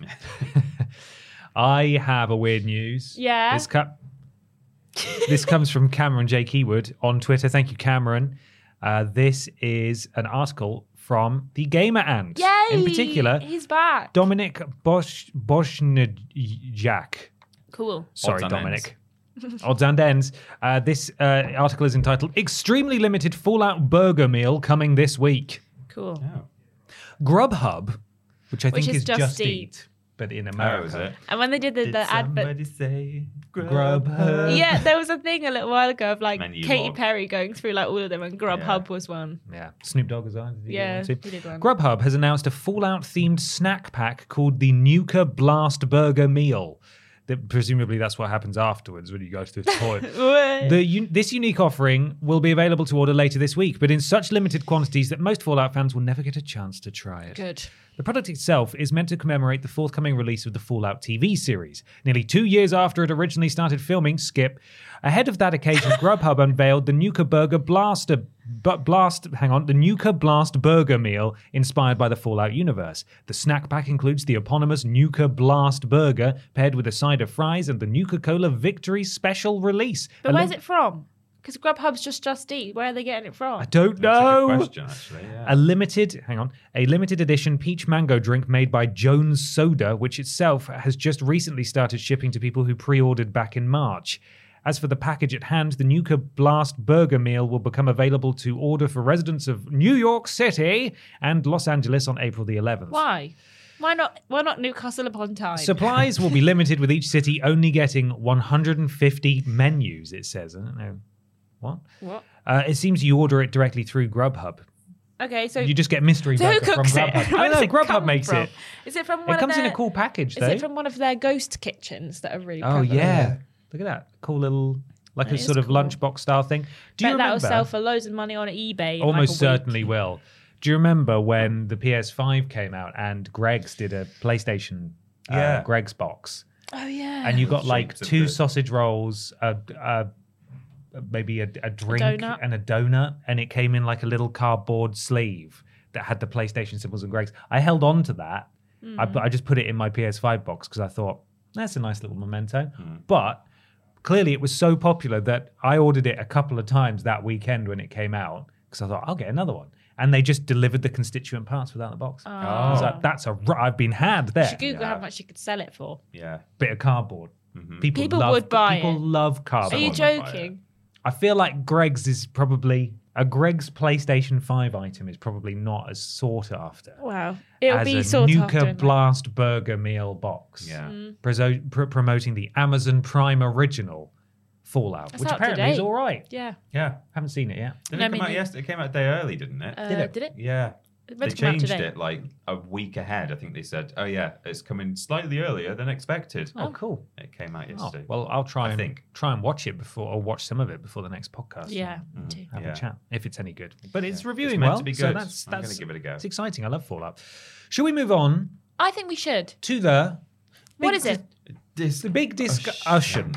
I have a weird news. Yeah? This comes from Cameron J. Keywood on Twitter. Thank you, Cameron. This is an article from the Gamer Ant. Yay! In particular, He's back. Dominic Bosnjak. Cool. Sorry, Odds and Dominic. Odds and ends. This article is entitled Extremely Limited Fallout Burger Meal Coming This Week. Cool. Oh. Grubhub, which I think is is Just Just Eat. Eat, but in Oh, America. is it? And when they did the advert. Somebody say Grubhub. Yeah, there was a thing a little while ago of like Menu Katy log. Perry going through like all of them, and Grubhub was one. Yeah, Snoop Dogg as well. Did he get Yeah, one too? he did one. Grubhub has announced a Fallout-themed snack pack called the Nuka Blast Burger Meal. Presumably that's what happens afterwards when you go to the toilet. This unique offering will be available to order later this week, but in such limited quantities that most Fallout fans will never get a chance to try it. Good. The product itself is meant to commemorate the forthcoming release of the Fallout TV series. Nearly 2 years after it originally started filming, skip. Ahead of that occasion, Grubhub unveiled the Nuka Blast Burger meal inspired by the Fallout universe. The snack pack includes the eponymous Nuka Blast Burger paired with a side of fries and the Nuka-Cola Victory Special Release. But where's it from? Because Grubhub's just Eat. Where are they getting it from? I don't know. That's a good question, actually. Yeah. A limited edition peach mango drink made by Jones Soda, which itself has just recently started shipping to people who pre-ordered back in March. As for the package at hand, the Nuka Blast Burger meal will become available to order for residents of New York City and Los Angeles on April the 11th. Why? Why not Newcastle upon Tyne? Supplies will be limited, with each city only getting 150 menus, it says. I don't know. What? It seems you order it directly through Grubhub. Okay, so you just get mystery burger who cooks from it? Grubhub. Where I does know it Grubhub come makes from? it. Is it from It one comes of their, in a cool package, though. Is it from one of their ghost kitchens that are really Oh prevalent? yeah, look at that cool little, like That a is sort of cool. lunchbox style thing. Do you Bet that'll remember? sell for loads of money on eBay. in Almost like a week. certainly will. Do you remember when the PS5 came out and Greg's did a PlayStation Greg's box? Oh yeah. And you got like Shapes of 2 the- sausage rolls, maybe a drink donut. and a donut, and it came in like a little cardboard sleeve that had the PlayStation symbols and Greg's. I held on to that. I just put it in my PS5 box because I thought, that's a nice little memento. But clearly it was so popular that I ordered it a couple of times that weekend when it came out because I thought, I'll get another one. And they just delivered the constituent parts without the box. I was like, I've been had there. You should Google how much you could sell it for. Yeah. Bit of cardboard. People would buy People it. love cardboard. Are you Someone would buy joking? I feel like Greg's is probably Greg's PlayStation 5 item is probably not as sought after Wow. It'll as be a sought Nuka after. Blast Burger meal box. Yeah. Promoting the Amazon Prime original Fallout, That's which out apparently is today. all right. Yeah. Yeah. Haven't seen it yet. Did No, it come me out neither. yesterday? It came out a day early, didn't it? Did it? Yeah. It They meant to come out changed today. it like a week ahead. I think they said, oh yeah, it's coming slightly earlier than expected. Oh, cool. It came out Oh, yesterday. well, I'll try I and think. watch it before, or watch some of it before the next podcast. Yeah. me too. Have Yeah. a chat if it's any good. But it's reviewing It's meant well, to be so good. that's I'm gonna give it a go. It's exciting. I love Fallout. Shall we move on I think we should. to the What big is it? the big discussion?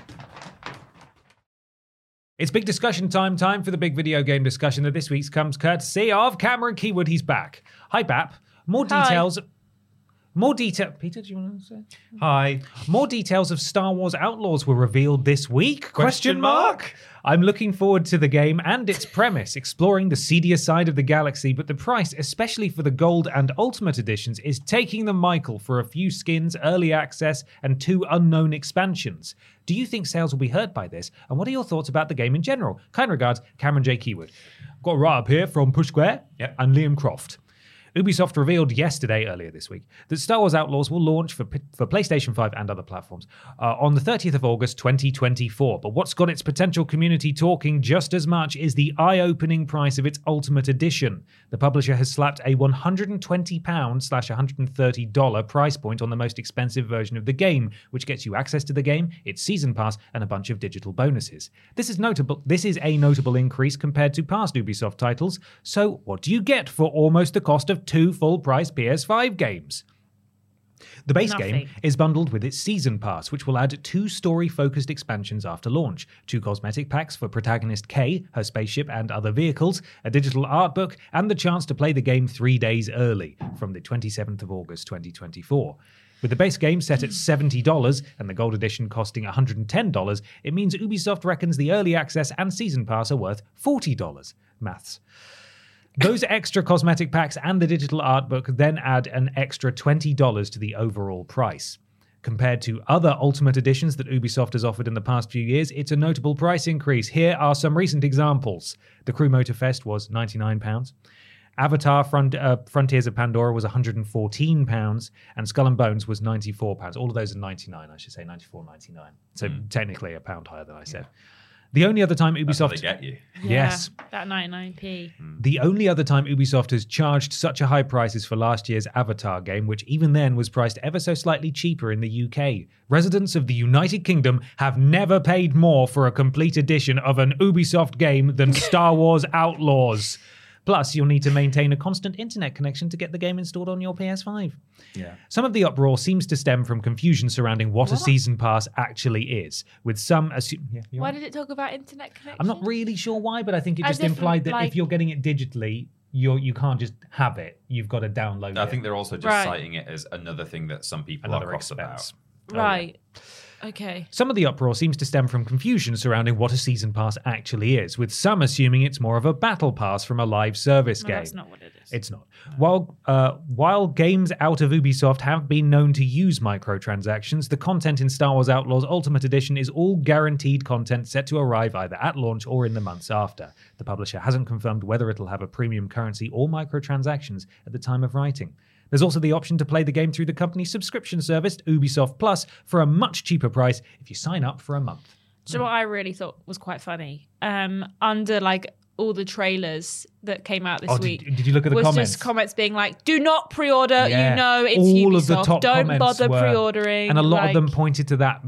It's big discussion time for the big video game discussion that this week's comes courtesy of Cameron Keywood. He's back. Hi, Bap. More Hi. details. Peter, do you want to say? Hi. More details of Star Wars Outlaws were revealed this week? Question mark? I'm looking forward to the game and its premise, exploring the seedier side of the galaxy, but the price, especially for the Gold and Ultimate editions, is taking the Michael for a few skins, early access, and 2 unknown expansions. Do you think sales will be hurt by this? And what are your thoughts about the game in general? Kind regards, Cameron J. Keywood. Got right up here from Push Square and Liam Croft. Ubisoft revealed earlier this week, that Star Wars Outlaws will launch for PlayStation 5 and other platforms on the 30th of August 2024. But what's got its potential community talking just as much is the eye-opening price of its Ultimate Edition. The publisher has slapped a £120/$130 price point on the most expensive version of the game, which gets you access to the game, its season pass, and a bunch of digital bonuses. This is a notable increase compared to past Ubisoft titles. So what do you get for almost the cost of 2 full-price PS5 games? The base game Nothing. is bundled with its season pass, which will add 2 story-focused expansions after launch, 2 cosmetic packs for protagonist Kay, her spaceship and other vehicles, a digital art book, and the chance to play the game 3 days early, from the 27th of August 2024. With the base game set at $70 and the Gold Edition costing $110, it means Ubisoft reckons the early access and season pass are worth $40. Maths. Those extra cosmetic packs and the digital art book then add an extra $20 to the overall price. Compared to other Ultimate Editions that Ubisoft has offered in the past few years, it's a notable price increase. Here are some recent examples. The Crew Motorfest was £99. Avatar Frontiers of Pandora was £114, and Skull and Bones was £94. All of those are 99, I should say, 94.99. So technically a pound higher than I said. The only other time That's how Ubisoft... they get you. Yes. That 99p. The only other time Ubisoft has charged such a high price is for last year's Avatar game, which even then was priced ever so slightly cheaper in the UK. Residents of the United Kingdom have never paid more for a complete edition of an Ubisoft game than Star Wars Outlaws. Plus, you'll need to maintain a constant internet connection to get the game installed on your PS5. Yeah. Some of the uproar seems to stem from confusion surrounding what a season pass actually is, with some Why did it talk about internet connection? I'm not really sure why, but I think it As just if, implied that like- if you're getting it digitally, you can't just have it. You've got to download it. I think they're also just Right. citing it as another thing that some people Another are cross expense. about. Right. Okay. Some of the uproar seems to stem from confusion surrounding what a season pass actually is, with some assuming it's more of a battle pass from a live service No, game. that's not what it is. It's not. While games out of Ubisoft have been known to use microtransactions, the content in Star Wars Outlaws Ultimate Edition is all guaranteed content set to arrive either at launch or in the months after. The publisher hasn't confirmed whether it'll have a premium currency or microtransactions at the time of writing. There's also the option to play the game through the company's subscription service, Ubisoft Plus, for a much cheaper price if you sign up for a month. So what I really thought was quite funny, under like all the trailers that came out this week. Did you look at the was comments? just comments being like, "Do not pre-order. Yeah. You know it's All Ubisoft. of the top Don't comments bother were- pre-ordering." And a lot like, of them pointed to that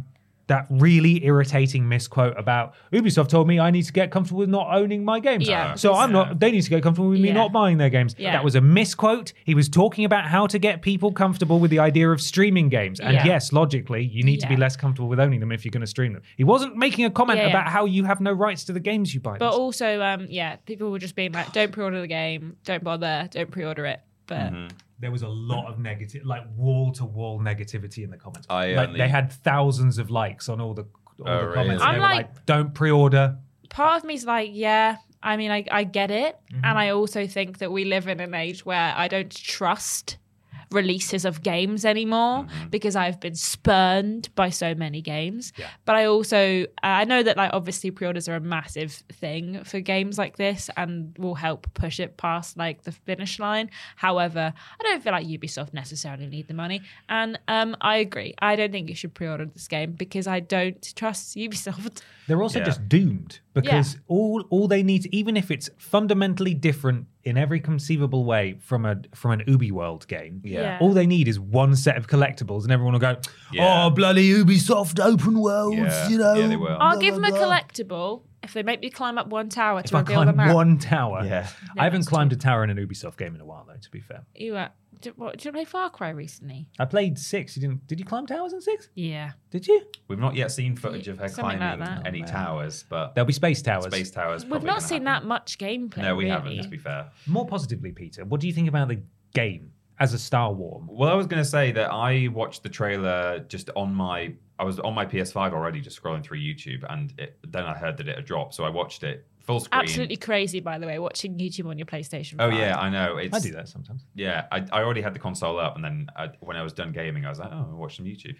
really irritating misquote about Ubisoft told me I need to get comfortable with not owning my games. Yeah. So I'm not, they need to get comfortable with me Yeah. not buying their games. Yeah. That was a misquote. He was talking about how to get people comfortable with the idea of streaming games. And Yeah. yes, logically, you need to be Yeah. less comfortable with owning them if you're going to stream them. He wasn't making a comment Yeah, yeah. about how you have no rights to the games you buy. But also, people were just being like, "Don't pre-order the game. Don't bother. Don't pre-order it." But there was a lot of negative, like wall-to-wall negativity in the comments. I Like only- they had thousands of likes on all the really? comments. I'm They were like- don't pre-order. part of me's like, yeah. I mean, I get it, Mm-hmm. and I also think that we live in an age where I don't trust releases of games anymore because I've been spurned by so many games. Yeah. But I also I know that like obviously pre-orders are a massive thing for games like this and will help push it past like the finish line. However, I don't feel like Ubisoft necessarily need the money, and I agree. I don't think you should pre-order this game because I don't trust Ubisoft. They're also Yeah. just doomed because all they need, even if it's fundamentally different in every conceivable way from an Ubi World game, Yeah. all they need is one set of collectibles, and everyone will go, Yeah. "Oh, bloody Ubisoft open worlds!" Yeah. You know. Yeah, they will. I'll give them a collectible if they make me climb up one tower If to I reveal them climb out. one tower, Yeah. I haven't that's climbed a tower in an Ubisoft game in a while, though. To be fair, Did you play Far Cry recently? I played 6. You didn't? Did you climb towers in 6? Yeah. Did you? We've not yet seen footage of her Something like climbing that. any towers, but There'll be space towers. space towers. We've probably not gonna seen happen. that much gameplay. No, we really. haven't. To be fair. More positively, Peter, what do you think about the game as a Star Wars? Well, I was going to say that I watched the trailer just I was on my PS5 already, just scrolling through YouTube, and then I heard that it had dropped, so I watched it full screen. Absolutely crazy, by the way, watching YouTube on your PlayStation 5. Oh yeah, I know. I do that sometimes. Yeah, I already had the console up, and then when I was done gaming, I was like, oh, I'll watch some YouTube.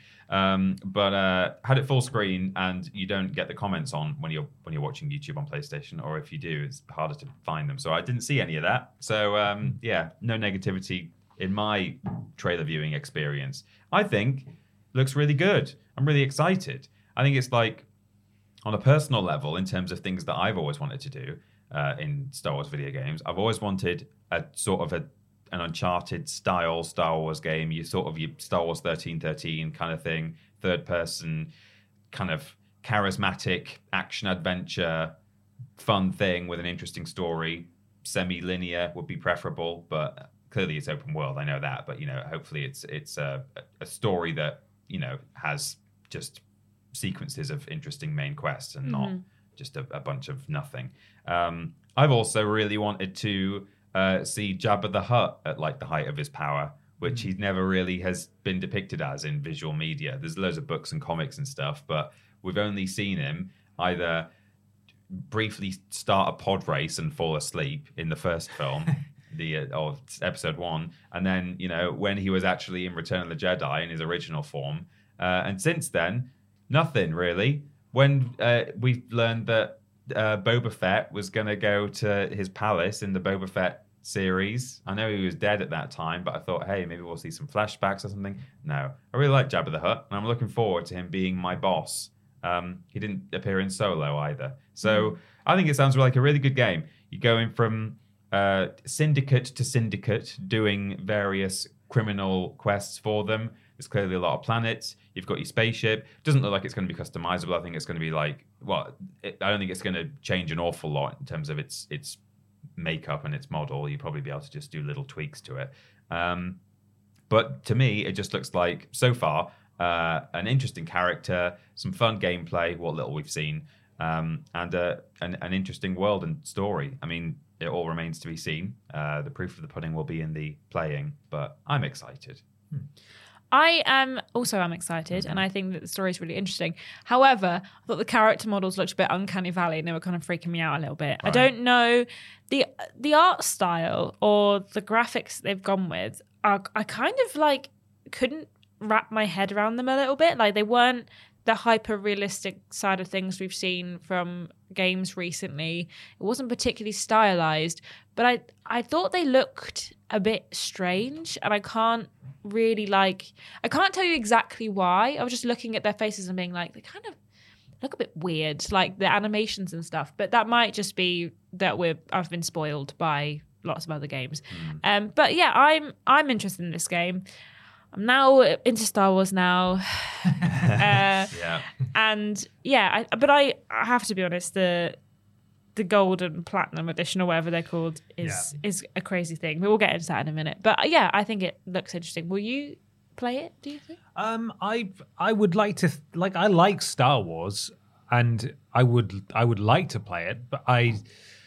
But had it full screen, and you don't get the comments on when you're watching YouTube on PlayStation, or if you do, it's harder to find them. So I didn't see any of that. So no negativity in my trailer viewing experience. I think looks really good. I'm really excited. I think it's like on a personal level, in terms of things that I've always wanted to do in Star Wars video games, I've always wanted a sort of an Uncharted style Star Wars game. You sort of your Star Wars 1313 kind of thing, third person, kind of charismatic action adventure, fun thing with an interesting story. Semi-linear would be preferable, but clearly it's open world. I know that, but hopefully it's a story that has just sequences of interesting main quests and not just a bunch of nothing. I've also really wanted to see Jabba the Hutt at like the height of his power, which he never really has been depicted as in visual media. There's loads of books and comics and stuff, but we've only seen him either briefly start a pod race and fall asleep in the first film, of episode 1, and then when he was actually in Return of the Jedi in his original form, and since then nothing really. When we learned that Boba Fett was going to go to his palace in the Boba Fett series, I know he was dead at that time, but I thought, hey, maybe we'll see some flashbacks or something. No, I really like Jabba the Hutt, and I'm looking forward to him being my boss He didn't appear in Solo either. So I think it sounds like a really good game. You're going from syndicate to syndicate, doing various criminal quests for them. There's clearly a lot of planets. You've got your spaceship. Doesn't look like it's going to be customizable. I think it's going to be like, I don't think it's going to change an awful lot in terms of its makeup and its model. You'll probably be able to just do little tweaks to it. But to me, it just looks like, so far, an interesting character, some fun gameplay, what little we've seen, and an interesting world and story. I mean, it all remains to be seen. The proof of the pudding will be in the playing, but I'm excited. I am excited, and I think that the story is really interesting. However, I thought the character models looked a bit uncanny valley, and they were kind of freaking me out a little bit. Right. I don't know the art style or the graphics they've gone with. I kind of like couldn't wrap my head around them a little bit. Like they weren't the hyper realistic side of things we've seen from games recently. It wasn't particularly stylized, but I thought they looked a bit strange, and I can't tell you exactly why. I was just looking at their faces and being like, they kind of look a bit weird, like the animations and stuff. But that might just be that I've been spoiled by lots of other games. But yeah, I'm interested in this game. I'm now into Star Wars now. And yeah, but I have to be honest, the gold and platinum edition or whatever they're called is a crazy thing. We'll get into that in a minute. But yeah, I think it looks interesting. Will you play it, do you think? I would like to I like Star Wars, and I would like to play it, but I'm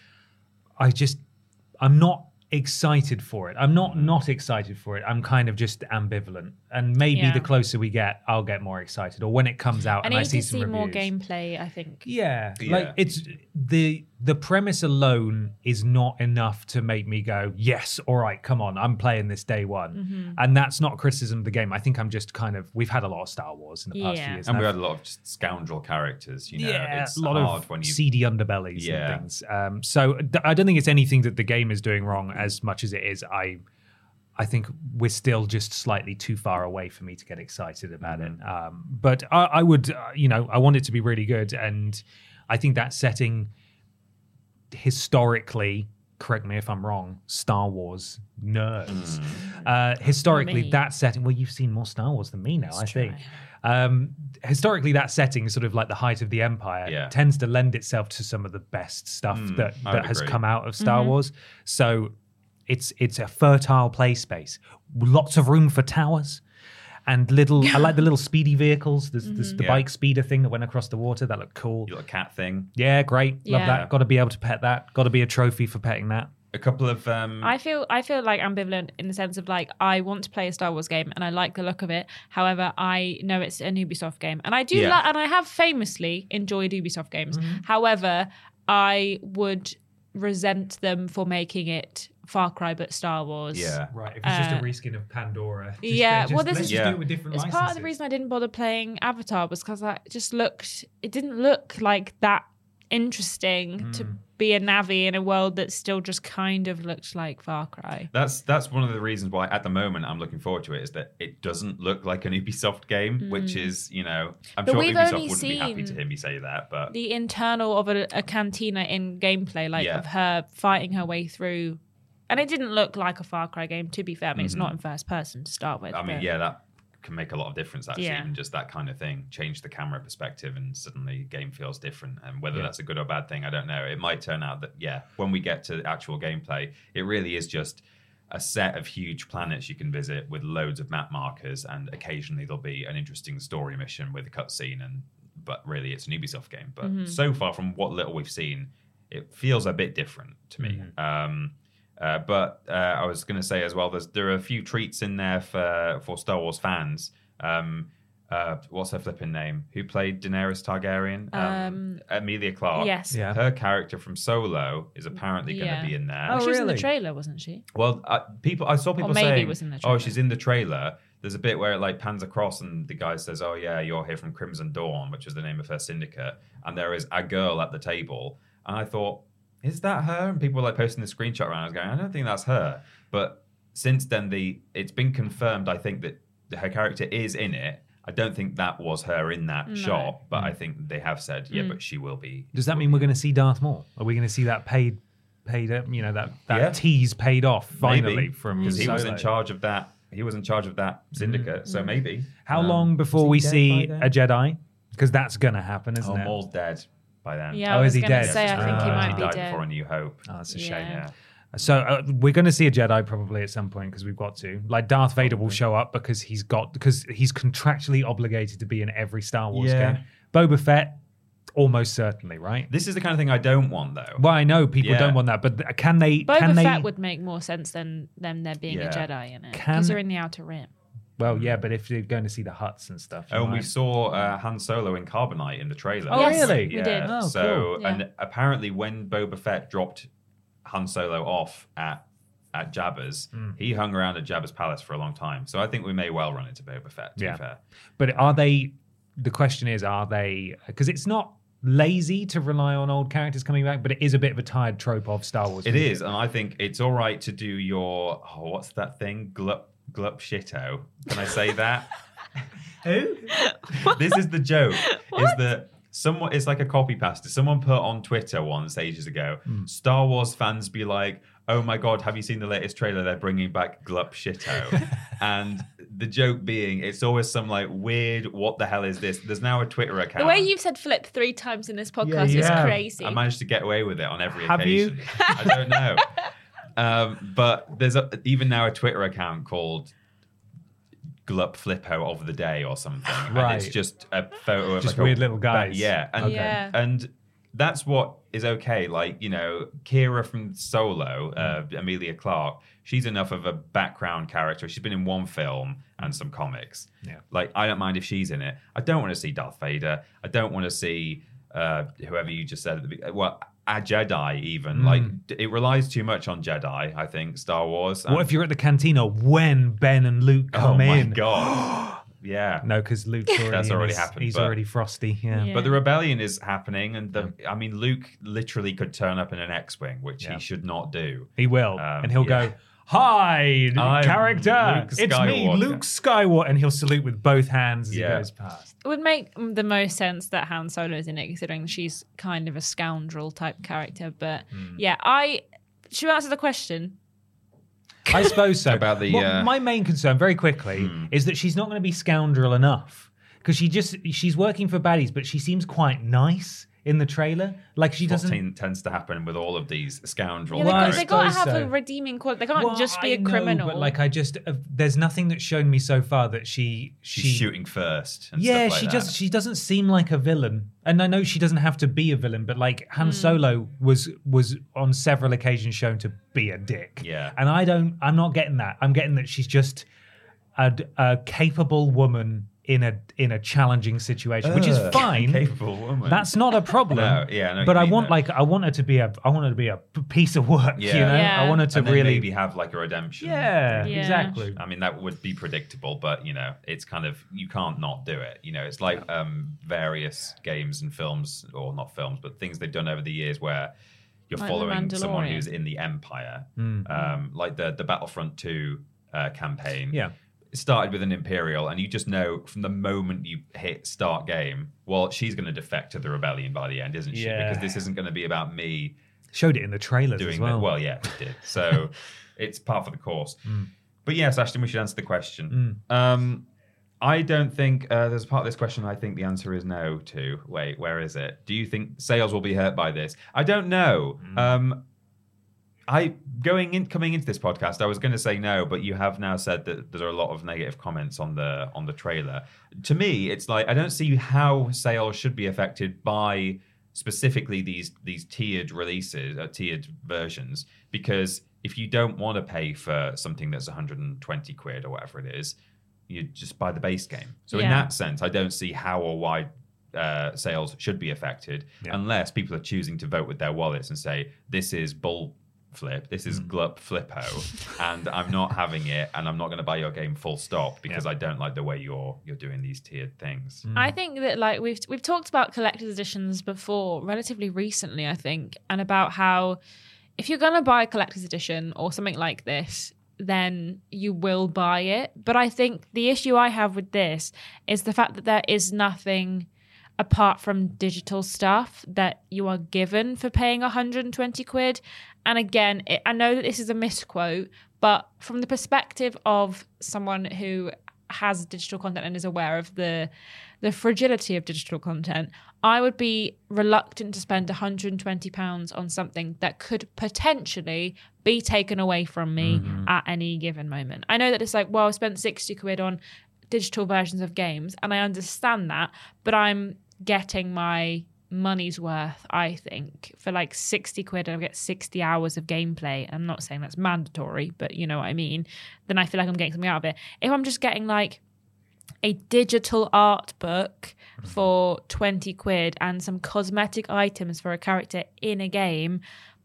not excited for it. I'm not excited for it. I'm kind of just ambivalent. And maybe the closer we get, I'll get more excited. Or when it comes out and I see some reviews. more gameplay, I think. Yeah. Like it's the premise alone is not enough to make me go, yes, all right, come on, I'm playing this day one. Mm-hmm. And that's not criticism of the game. I think I'm just we've had a lot of Star Wars in the past few years. And we had a lot of just scoundrel characters, it's a lot of when seedy underbellies and things. So I don't think it's anything that the game is doing wrong as much as it is. I think we're still just slightly too far away for me to get excited about it. But I would, I want it to be really good. And I think that setting historically, correct me if I'm wrong, Star Wars nerds. Historically, that setting, well, you've seen more Star Wars than me now, I think. Historically, that setting, sort of like the height of the Empire, tends to lend itself to some of the best stuff that has come out of Star Wars. So it's a fertile play space, lots of room for towers, and I like the little speedy vehicles. There's the bike speeder thing that went across the water. That looked cool. You got a cat thing. Yeah, great. Love that. Got to be able to pet that. Got to be a trophy for petting that. A couple of I feel like ambivalent in the sense of like I want to play a Star Wars game and I like the look of it. However, I know it's an Ubisoft game, and I do and I have famously enjoyed Ubisoft games. However, I would resent them for making it Far Cry but Star Wars. Yeah, right. If it's just a reskin of Pandora. This is do it with different licenses. Part of the reason I didn't bother playing Avatar was because it didn't look like that interesting to be a Navi in a world that still just kind of looked like Far Cry. That's one of the reasons why at the moment I'm looking forward to it, is that it doesn't look like an Ubisoft game, which is, I'm sure Ubisoft wouldn't be happy to hear me say that, but the internal of a cantina in gameplay, of her fighting her way through. And it didn't look like a Far Cry game, to be fair. I mean, it's not in first person to start with. I mean, that can make a lot of difference, actually. Even just that kind of thing. Change the camera perspective and suddenly the game feels different. And whether that's a good or bad thing, I don't know. It might turn out that, when we get to actual gameplay, it really is just a set of huge planets you can visit with loads of map markers, and occasionally there'll be an interesting story mission with a cutscene. But really, it's an Ubisoft game. But so far, from what little we've seen, it feels a bit different to me. But I was going to say as well, there are a few treats in there for Star Wars fans. What's her flipping name? Who played Daenerys Targaryen? Emilia Clarke. Yes. Yeah. Her character from Solo is apparently going to be in there. Oh, she was in the trailer, wasn't she? Well, I saw people saying, was in the trailer. "Oh, she's in the trailer." There's a bit where it pans across and the guy says, "Oh yeah, you're here from Crimson Dawn," which is the name of her syndicate, and there is a girl at the table, and I thought, is that her? And people were posting the screenshot around. I was going, I don't think that's her. But since then, it's been confirmed, I think, that her character is in it. I don't think that was her in that shot, but I think they have said, but she will be. Does that mean we're going to see Darth Maul? Are we going to see that paid, that tease paid off finally maybe, from because he was Solo? in charge of that. He was in charge of that syndicate, so maybe. How long before we see a Jedi? Because that's going to happen, isn't it? Maul's dead by then. Yeah, I was is he going to dead? say, I think he might he be died dead. before A New Hope. Oh, that's a shame. Yeah. So we're going to see a Jedi probably at some point because we've got to. Like Darth Vader will show up because he's contractually obligated to be in every Star Wars game. Boba Fett, almost certainly, right? This is the kind of thing I don't want, though. Well, I know people don't want that, but can they? Boba Fett would make more sense than them there being a Jedi in it because they're in the Outer Rim. Well, yeah, but if you're going to see the huts and stuff. Oh, and we saw Han Solo in Carbonite in the trailer. Oh, yes, really? We did. Oh, so, cool. and apparently when Boba Fett dropped Han Solo off at Jabba's, he hung around at Jabba's palace for a long time. So I think we may well run into Boba Fett, to be fair. But the question is, are they, because it's not lazy to rely on old characters coming back, but it is a bit of a tired trope of Star Wars. It is, and I think it's all right to do your, what's that thing? Glup shito. Can I say that? Who? This is the joke, is that it's like a copy pasta. Someone put on Twitter once ages ago, Star Wars fans be like, oh my God, have you seen the latest trailer? They're bringing back Glup Shito. And the joke being, it's always some like weird, what the hell is this? There's now a Twitter account. The way you've said flip 3 times in this podcast is crazy. I managed to get away with it on every Have occasion. you? I don't know. But there's even now a Twitter account called Glup Flippo of the day or something. Right. And it's just a photo of Just like weird little guys. Yeah. And, and that's what is okay. Like, Kira from Solo, Emilia Clarke, she's enough of a background character. She's been in one film and some comics. Yeah. Like, I don't mind if she's in it. I don't want to see Darth Vader. I don't want to see whoever you just said at the beginning. Well, a Jedi even. Like, it relies too much on Jedi, I think, Star Wars. What if you're at the cantina when Ben and Luke come in? Oh, my God. Yeah. No, because Luke's already That's already happened. He's already frosty. Yeah. But the rebellion is happening, and Luke literally could turn up in an X-wing, which he should not do. He will, and he'll go, "Hi, character, it's me, Luke Skywalker," and he'll salute with both hands as he goes past. It would make the most sense that Han Solo is in it, considering she's kind of a scoundrel type character. But should we answer the question? I suppose so. About the my main concern, very quickly, is that she's not going to be scoundrel enough because she's working for baddies, but she seems quite nice in the trailer. Like she doesn't. What tends to happen with all of these scoundrels. Yeah, they got to have a redeeming quality. They can't just be a criminal. But like, there's nothing that's shown me so far that she's shooting first. And yeah, stuff like she doesn't seem like a villain, and I know she doesn't have to be a villain. But like Han Solo was on several occasions shown to be a dick. Yeah, and I'm not getting that. I'm getting that she's just a capable woman in a challenging situation, which is fine. Capable woman. That's not a problem. But I want her to be a piece of work. Yeah. I want her to and really maybe have like a redemption. Yeah, exactly. I mean, that would be predictable, but it's kind of, you can't not do it. It's like various games and films, or not films, but things they've done over the years where you're like following someone who's in the Empire, like the Battlefront 2 campaign. Yeah. It started with an Imperial, and you just know from the moment you hit start game, well, she's going to defect to the rebellion by the end, isn't she? Yeah. Because this isn't going to be about me. Showed it in the trailers doing as well. Well, yeah, it did. So it's par for the course. But yes, Ashton, we should answer the question. I don't think there's a part of this question I think the answer is no to. Wait, where is it? Do you think sales will be hurt by this? I don't know. Coming into this podcast, I was going to say no, but you have now said that there are a lot of negative comments on the trailer. To me, it's like I don't see how sales should be affected by specifically these tiered releases, tiered versions, because if you don't want to pay for something that's 120 quid or whatever it is, you just buy the base game. So in that sense, I don't see how or why sales should be affected unless people are choosing to vote with their wallets and say, this is bull flip, this is Glup Flippo, and I'm not having it, and I'm not going to buy your game full stop because I don't like the way you're doing these tiered things. I think that like we've talked about collector's editions before, relatively recently, I think, and about how if you're going to buy a collector's edition or something like this, then you will buy it. But I think the issue I have with this is the fact that there is nothing apart from digital stuff that you are given for paying 120 quid. And again, I know that this is a misquote, but from the perspective of someone who has digital content and is aware of the fragility of digital content, I would be reluctant to spend £120 on something that could potentially be taken away from me at any given moment. I know that it's like, well, I spent 60 quid on digital versions of games, and I understand that, but I'm getting my money's worth, I think. For like 60 quid, I'll get 60 hours of gameplay. I'm not saying that's mandatory, but you know what I mean. Then I feel like I'm getting something out of it. If I'm just getting like a digital art book for 20 quid and some cosmetic items for a character in a game,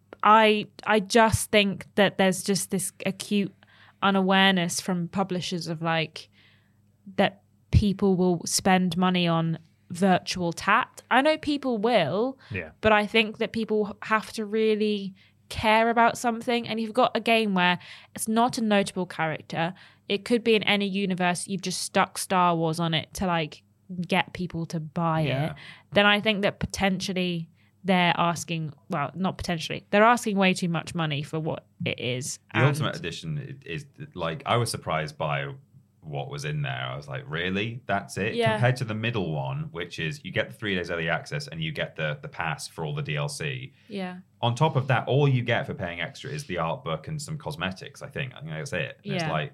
I just think that there's just this acute unawareness from publishers of like that people will spend money on virtual tat. I know people will, but I think that people have to really care about something. And you've got a game where it's not a notable character, it could be in any universe, you've just stuck Star Wars on it to like get people to buy it, then I think that potentially they're asking, well, not potentially, they're asking way too much money for what it is. The Ultimate Edition is like, I was surprised by what was in there. I was like, really? That's it? Compared to the middle one, which is you get the 3 days early access and you get the pass for all the DLC. Yeah. On top of that, all you get for paying extra is the art book and some cosmetics, I think that's it. And it's like,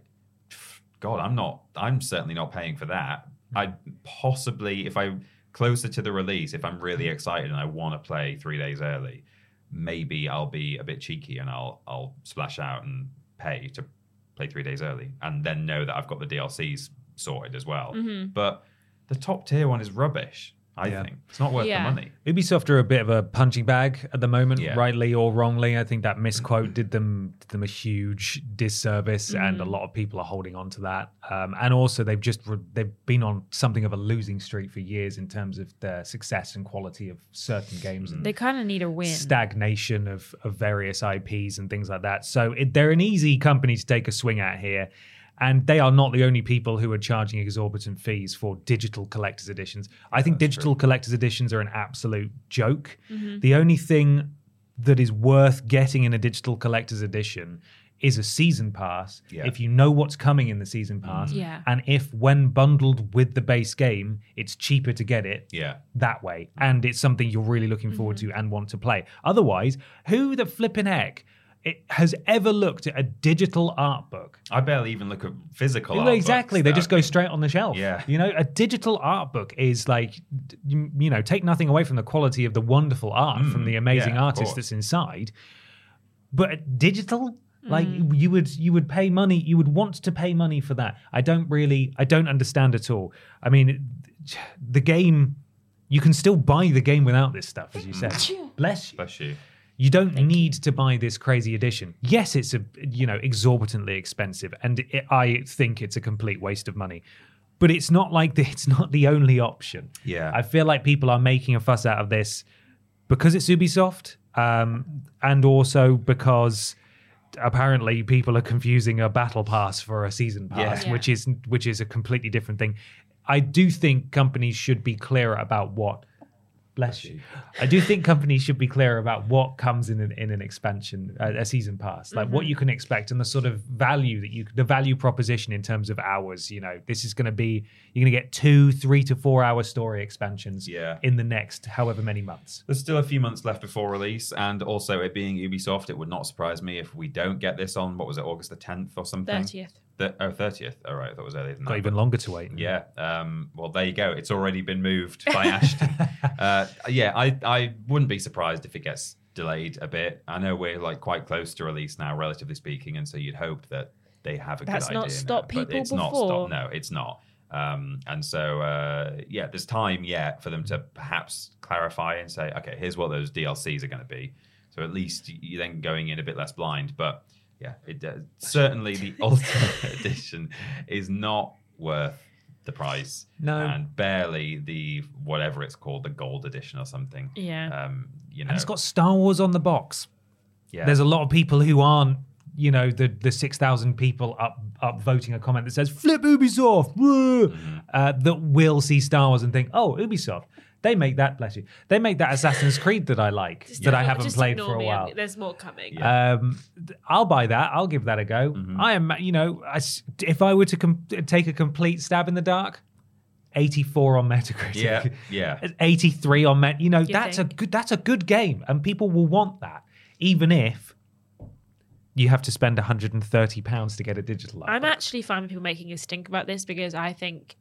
God, I'm certainly not paying for that. I'd possibly, if I'm closer to the release, if I'm really excited and I want to play 3 days early, maybe I'll be a bit cheeky and I'll splash out and pay to play 3 days early and then know that I've got the DLCs sorted as well. But the top tier one is rubbish. I think it's not worth the money. Ubisoft are a bit of a punching bag at the moment, rightly or wrongly. I think that misquote did them a huge disservice, and a lot of people are holding on to that. And also, they've been on something of a losing streak for years in terms of their success and quality of certain games. And they kind of need a win. Stagnation of various IPs and things like that. So they're an easy company to take a swing at here. And they are not the only people who are charging exorbitant fees for digital collector's editions. I think digital collector's editions are an absolute joke. The only thing that is worth getting in a digital collector's edition is a season pass, if you know what's coming in the season pass, and if when bundled with the base game, it's cheaper to get it that way, and it's something you're really looking forward to and want to play. Otherwise, who the flipping heck has ever looked at a digital art book? I barely even look at physical art exactly. books. They just go straight on the shelf. You know, a digital art book is like, you know, take nothing away from the quality of the wonderful art from the amazing artist that's inside. But digital, like you would pay money, you would want to pay money for that. I don't understand at all. I mean, the game, you can still buy the game without this stuff, as you said. Bless you. Bless you. You don't need to buy this crazy edition. Yes, it's exorbitantly expensive, and I think it's a complete waste of money. But it's not like it's not the only option. I feel like people are making a fuss out of this because it's Ubisoft, and also because apparently people are confusing a battle pass for a season pass, which is a completely different thing. I do think companies should be clearer about what. Bless you. I do think companies should be clear about what comes in an expansion, a season pass, like what you can expect and the sort of value the value proposition in terms of hours. You know, this is going to be, you're going to get 2, 3 to 4 hour story expansions in the next however many months. There's still a few months left before release, and also it being Ubisoft, it would not surprise me if we don't get this on, what was it, August the 10th or something? 30th. 30th. All right, I thought it was earlier than that. Got even longer to wait. Yeah. Well, there you go. It's already been moved by Ashton. I wouldn't be surprised if it gets delayed a bit. I know we're like quite close to release now, relatively speaking, and so you'd hope that they have a good idea. That's not stopped people but it's before. Not stopped. No, it's not. And so, there's time yet for them to perhaps clarify and say, okay, here's what those DLCs are going to be. So at least you're then going in a bit less blind. But yeah, certainly the Ultimate Edition is not worth the price. No. And barely the, whatever it's called, the Gold Edition or something. Yeah. And it's got Star Wars on the box. Yeah. There's a lot of people who aren't the 6,000 people up voting a comment that says flip Ubisoft, that will see Star Wars and think, oh, Ubisoft. They make that, bless you. They make that Assassin's Creed that I like, that I haven't played for a while. There's more coming. Yeah. I'll buy that. I'll give that a go. I am, if I were to take a complete stab in the dark, 84 on Metacritic. Yeah. 83 on that's a good game, and people will want that, even if you have to spend £130 to get a digital art. I'm actually fine with people making a stink about this, because I think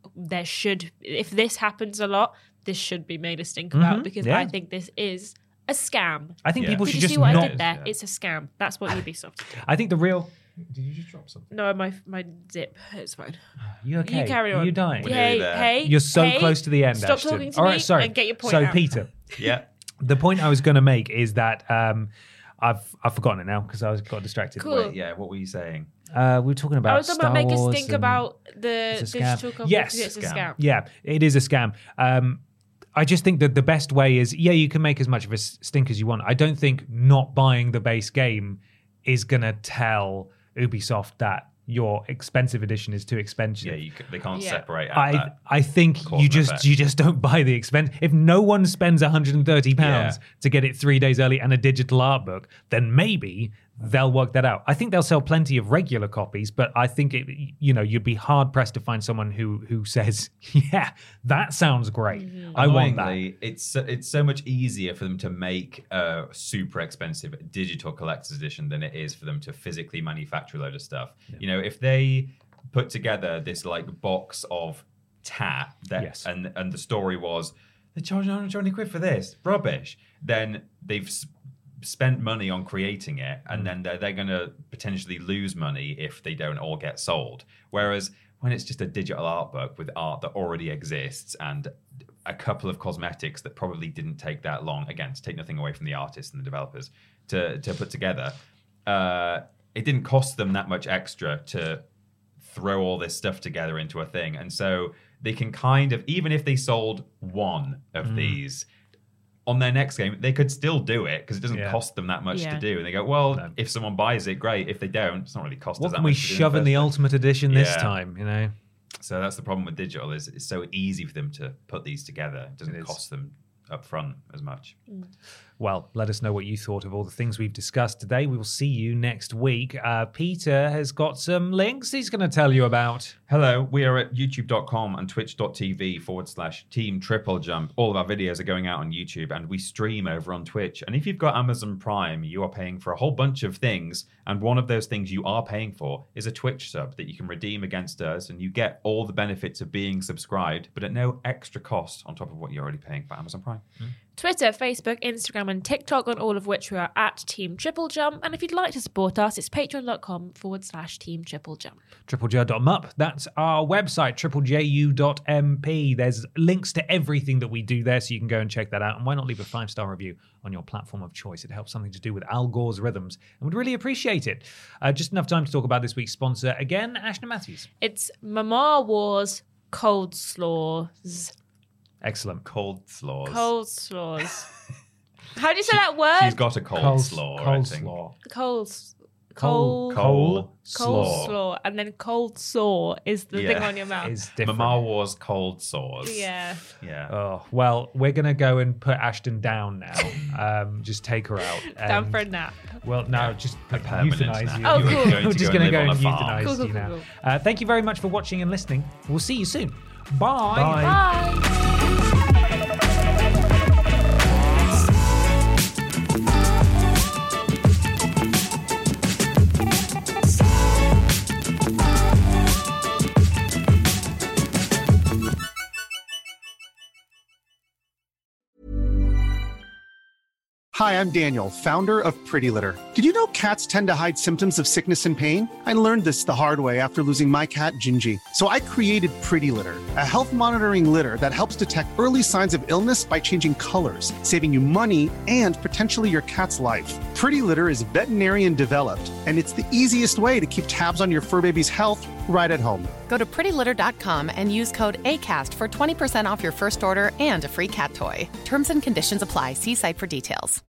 if this happens a lot, this should be made a stink about, because I think this is a scam. I think people should just see what not. I did there? It's a scam. That's what Ubisoft did. I think the real. Did you just drop something? No, my zip. It's fine. You okay? You carry on. Are you dying? Hey, you're so close to the end. Stop Ashton. talking to All me right, sorry. and get your point out. So Peter, the point I was going to make is that I've forgotten it now because I got distracted. Cool. Wait, what were you saying? We were talking about I was talking about Star make Wars a stink about the digital conference. Yes, it's a scam. Yeah, it is a scam. I just think that the best way is, you can make as much of a stink as you want. I don't think not buying the base game is going to tell Ubisoft that your expensive edition is too expensive. Yeah, they can't separate out I think you just don't buy the expense. If no one spends £130 to get it 3 days early and a digital art book, then maybe they'll work that out. I think they'll sell plenty of regular copies, but I think you'd be hard pressed to find someone who says, yeah, that sounds great. Mm-hmm. I want that. It's so much easier for them to make a super expensive digital collector's edition than it is for them to physically manufacture a load of stuff. Yeah. If they put together this box of tat and the story was they charge £120 for this, rubbish, then they've spent money on creating it, and then they're going to potentially lose money if they don't all get sold. Whereas when it's just a digital art book with art that already exists and a couple of cosmetics that probably didn't take that long, again, to take nothing away from the artists and the developers, to put together, it didn't cost them that much extra to throw all this stuff together into a thing. And so they can kind of, even if they sold one of these, on their next game, they could still do it because it doesn't cost them that much to do. And they go, if someone buys it, great. If they don't, it's not really cost us that much. What can we shove in the Ultimate Edition this time, So that's the problem with digital, is it's so easy for them to put these together. It doesn't cost them up front as much. Well, let us know what you thought of all the things we've discussed today. We will see you next week. Peter has got some links he's going to tell you about. Hello, we are at youtube.com and twitch.tv/Team Triple Jump. All of our videos are going out on YouTube, and we stream over on Twitch. And if you've got Amazon Prime, you are paying for a whole bunch of things, and one of those things you are paying for is a Twitch sub that you can redeem against us, and you get all the benefits of being subscribed, but at no extra cost on top of what you're already paying for Amazon Prime. Twitter, Facebook, Instagram, and TikTok, on all of which we are at Team Triple Jump. And if you'd like to support us, it's patreon.com/Team Triple Jump. TripleJ.mup. That's our website, triplejU.mp. There's links to everything that we do there, so you can go and check that out. And why not leave a 5-star review on your platform of choice? It helps something to do with Al Gore's rhythms, and we'd really appreciate it. Just enough time to talk about this week's sponsor again, Ashton Matthews. It's Mama Wars Cold Slaws. Excellent. Cold slaws. How do you say that word? She's got a cold slaw, I think. Cold slaw. And then cold sore is the thing on your mouth. Is different. Mama Wars cold sores. Yeah. Oh, well, we're going to go and put Ashton down now. Just take her out. Down for a nap. Well, no, just euthanize you. Oh, cool. We're just going to go and euthanize cool, you now. Cool. Thank you very much for watching and listening. We'll see you soon. Bye. Bye. Hi, I'm Daniel, founder of Pretty Litter. Did you know cats tend to hide symptoms of sickness and pain? I learned this the hard way after losing my cat, Gingy. So I created Pretty Litter, a health monitoring litter that helps detect early signs of illness by changing colors, saving you money and potentially your cat's life. Pretty Litter is veterinarian developed, and it's the easiest way to keep tabs on your fur baby's health right at home. Go to prettylitter.com and use code ACAST for 20% off your first order and a free cat toy. Terms and conditions apply. See site for details.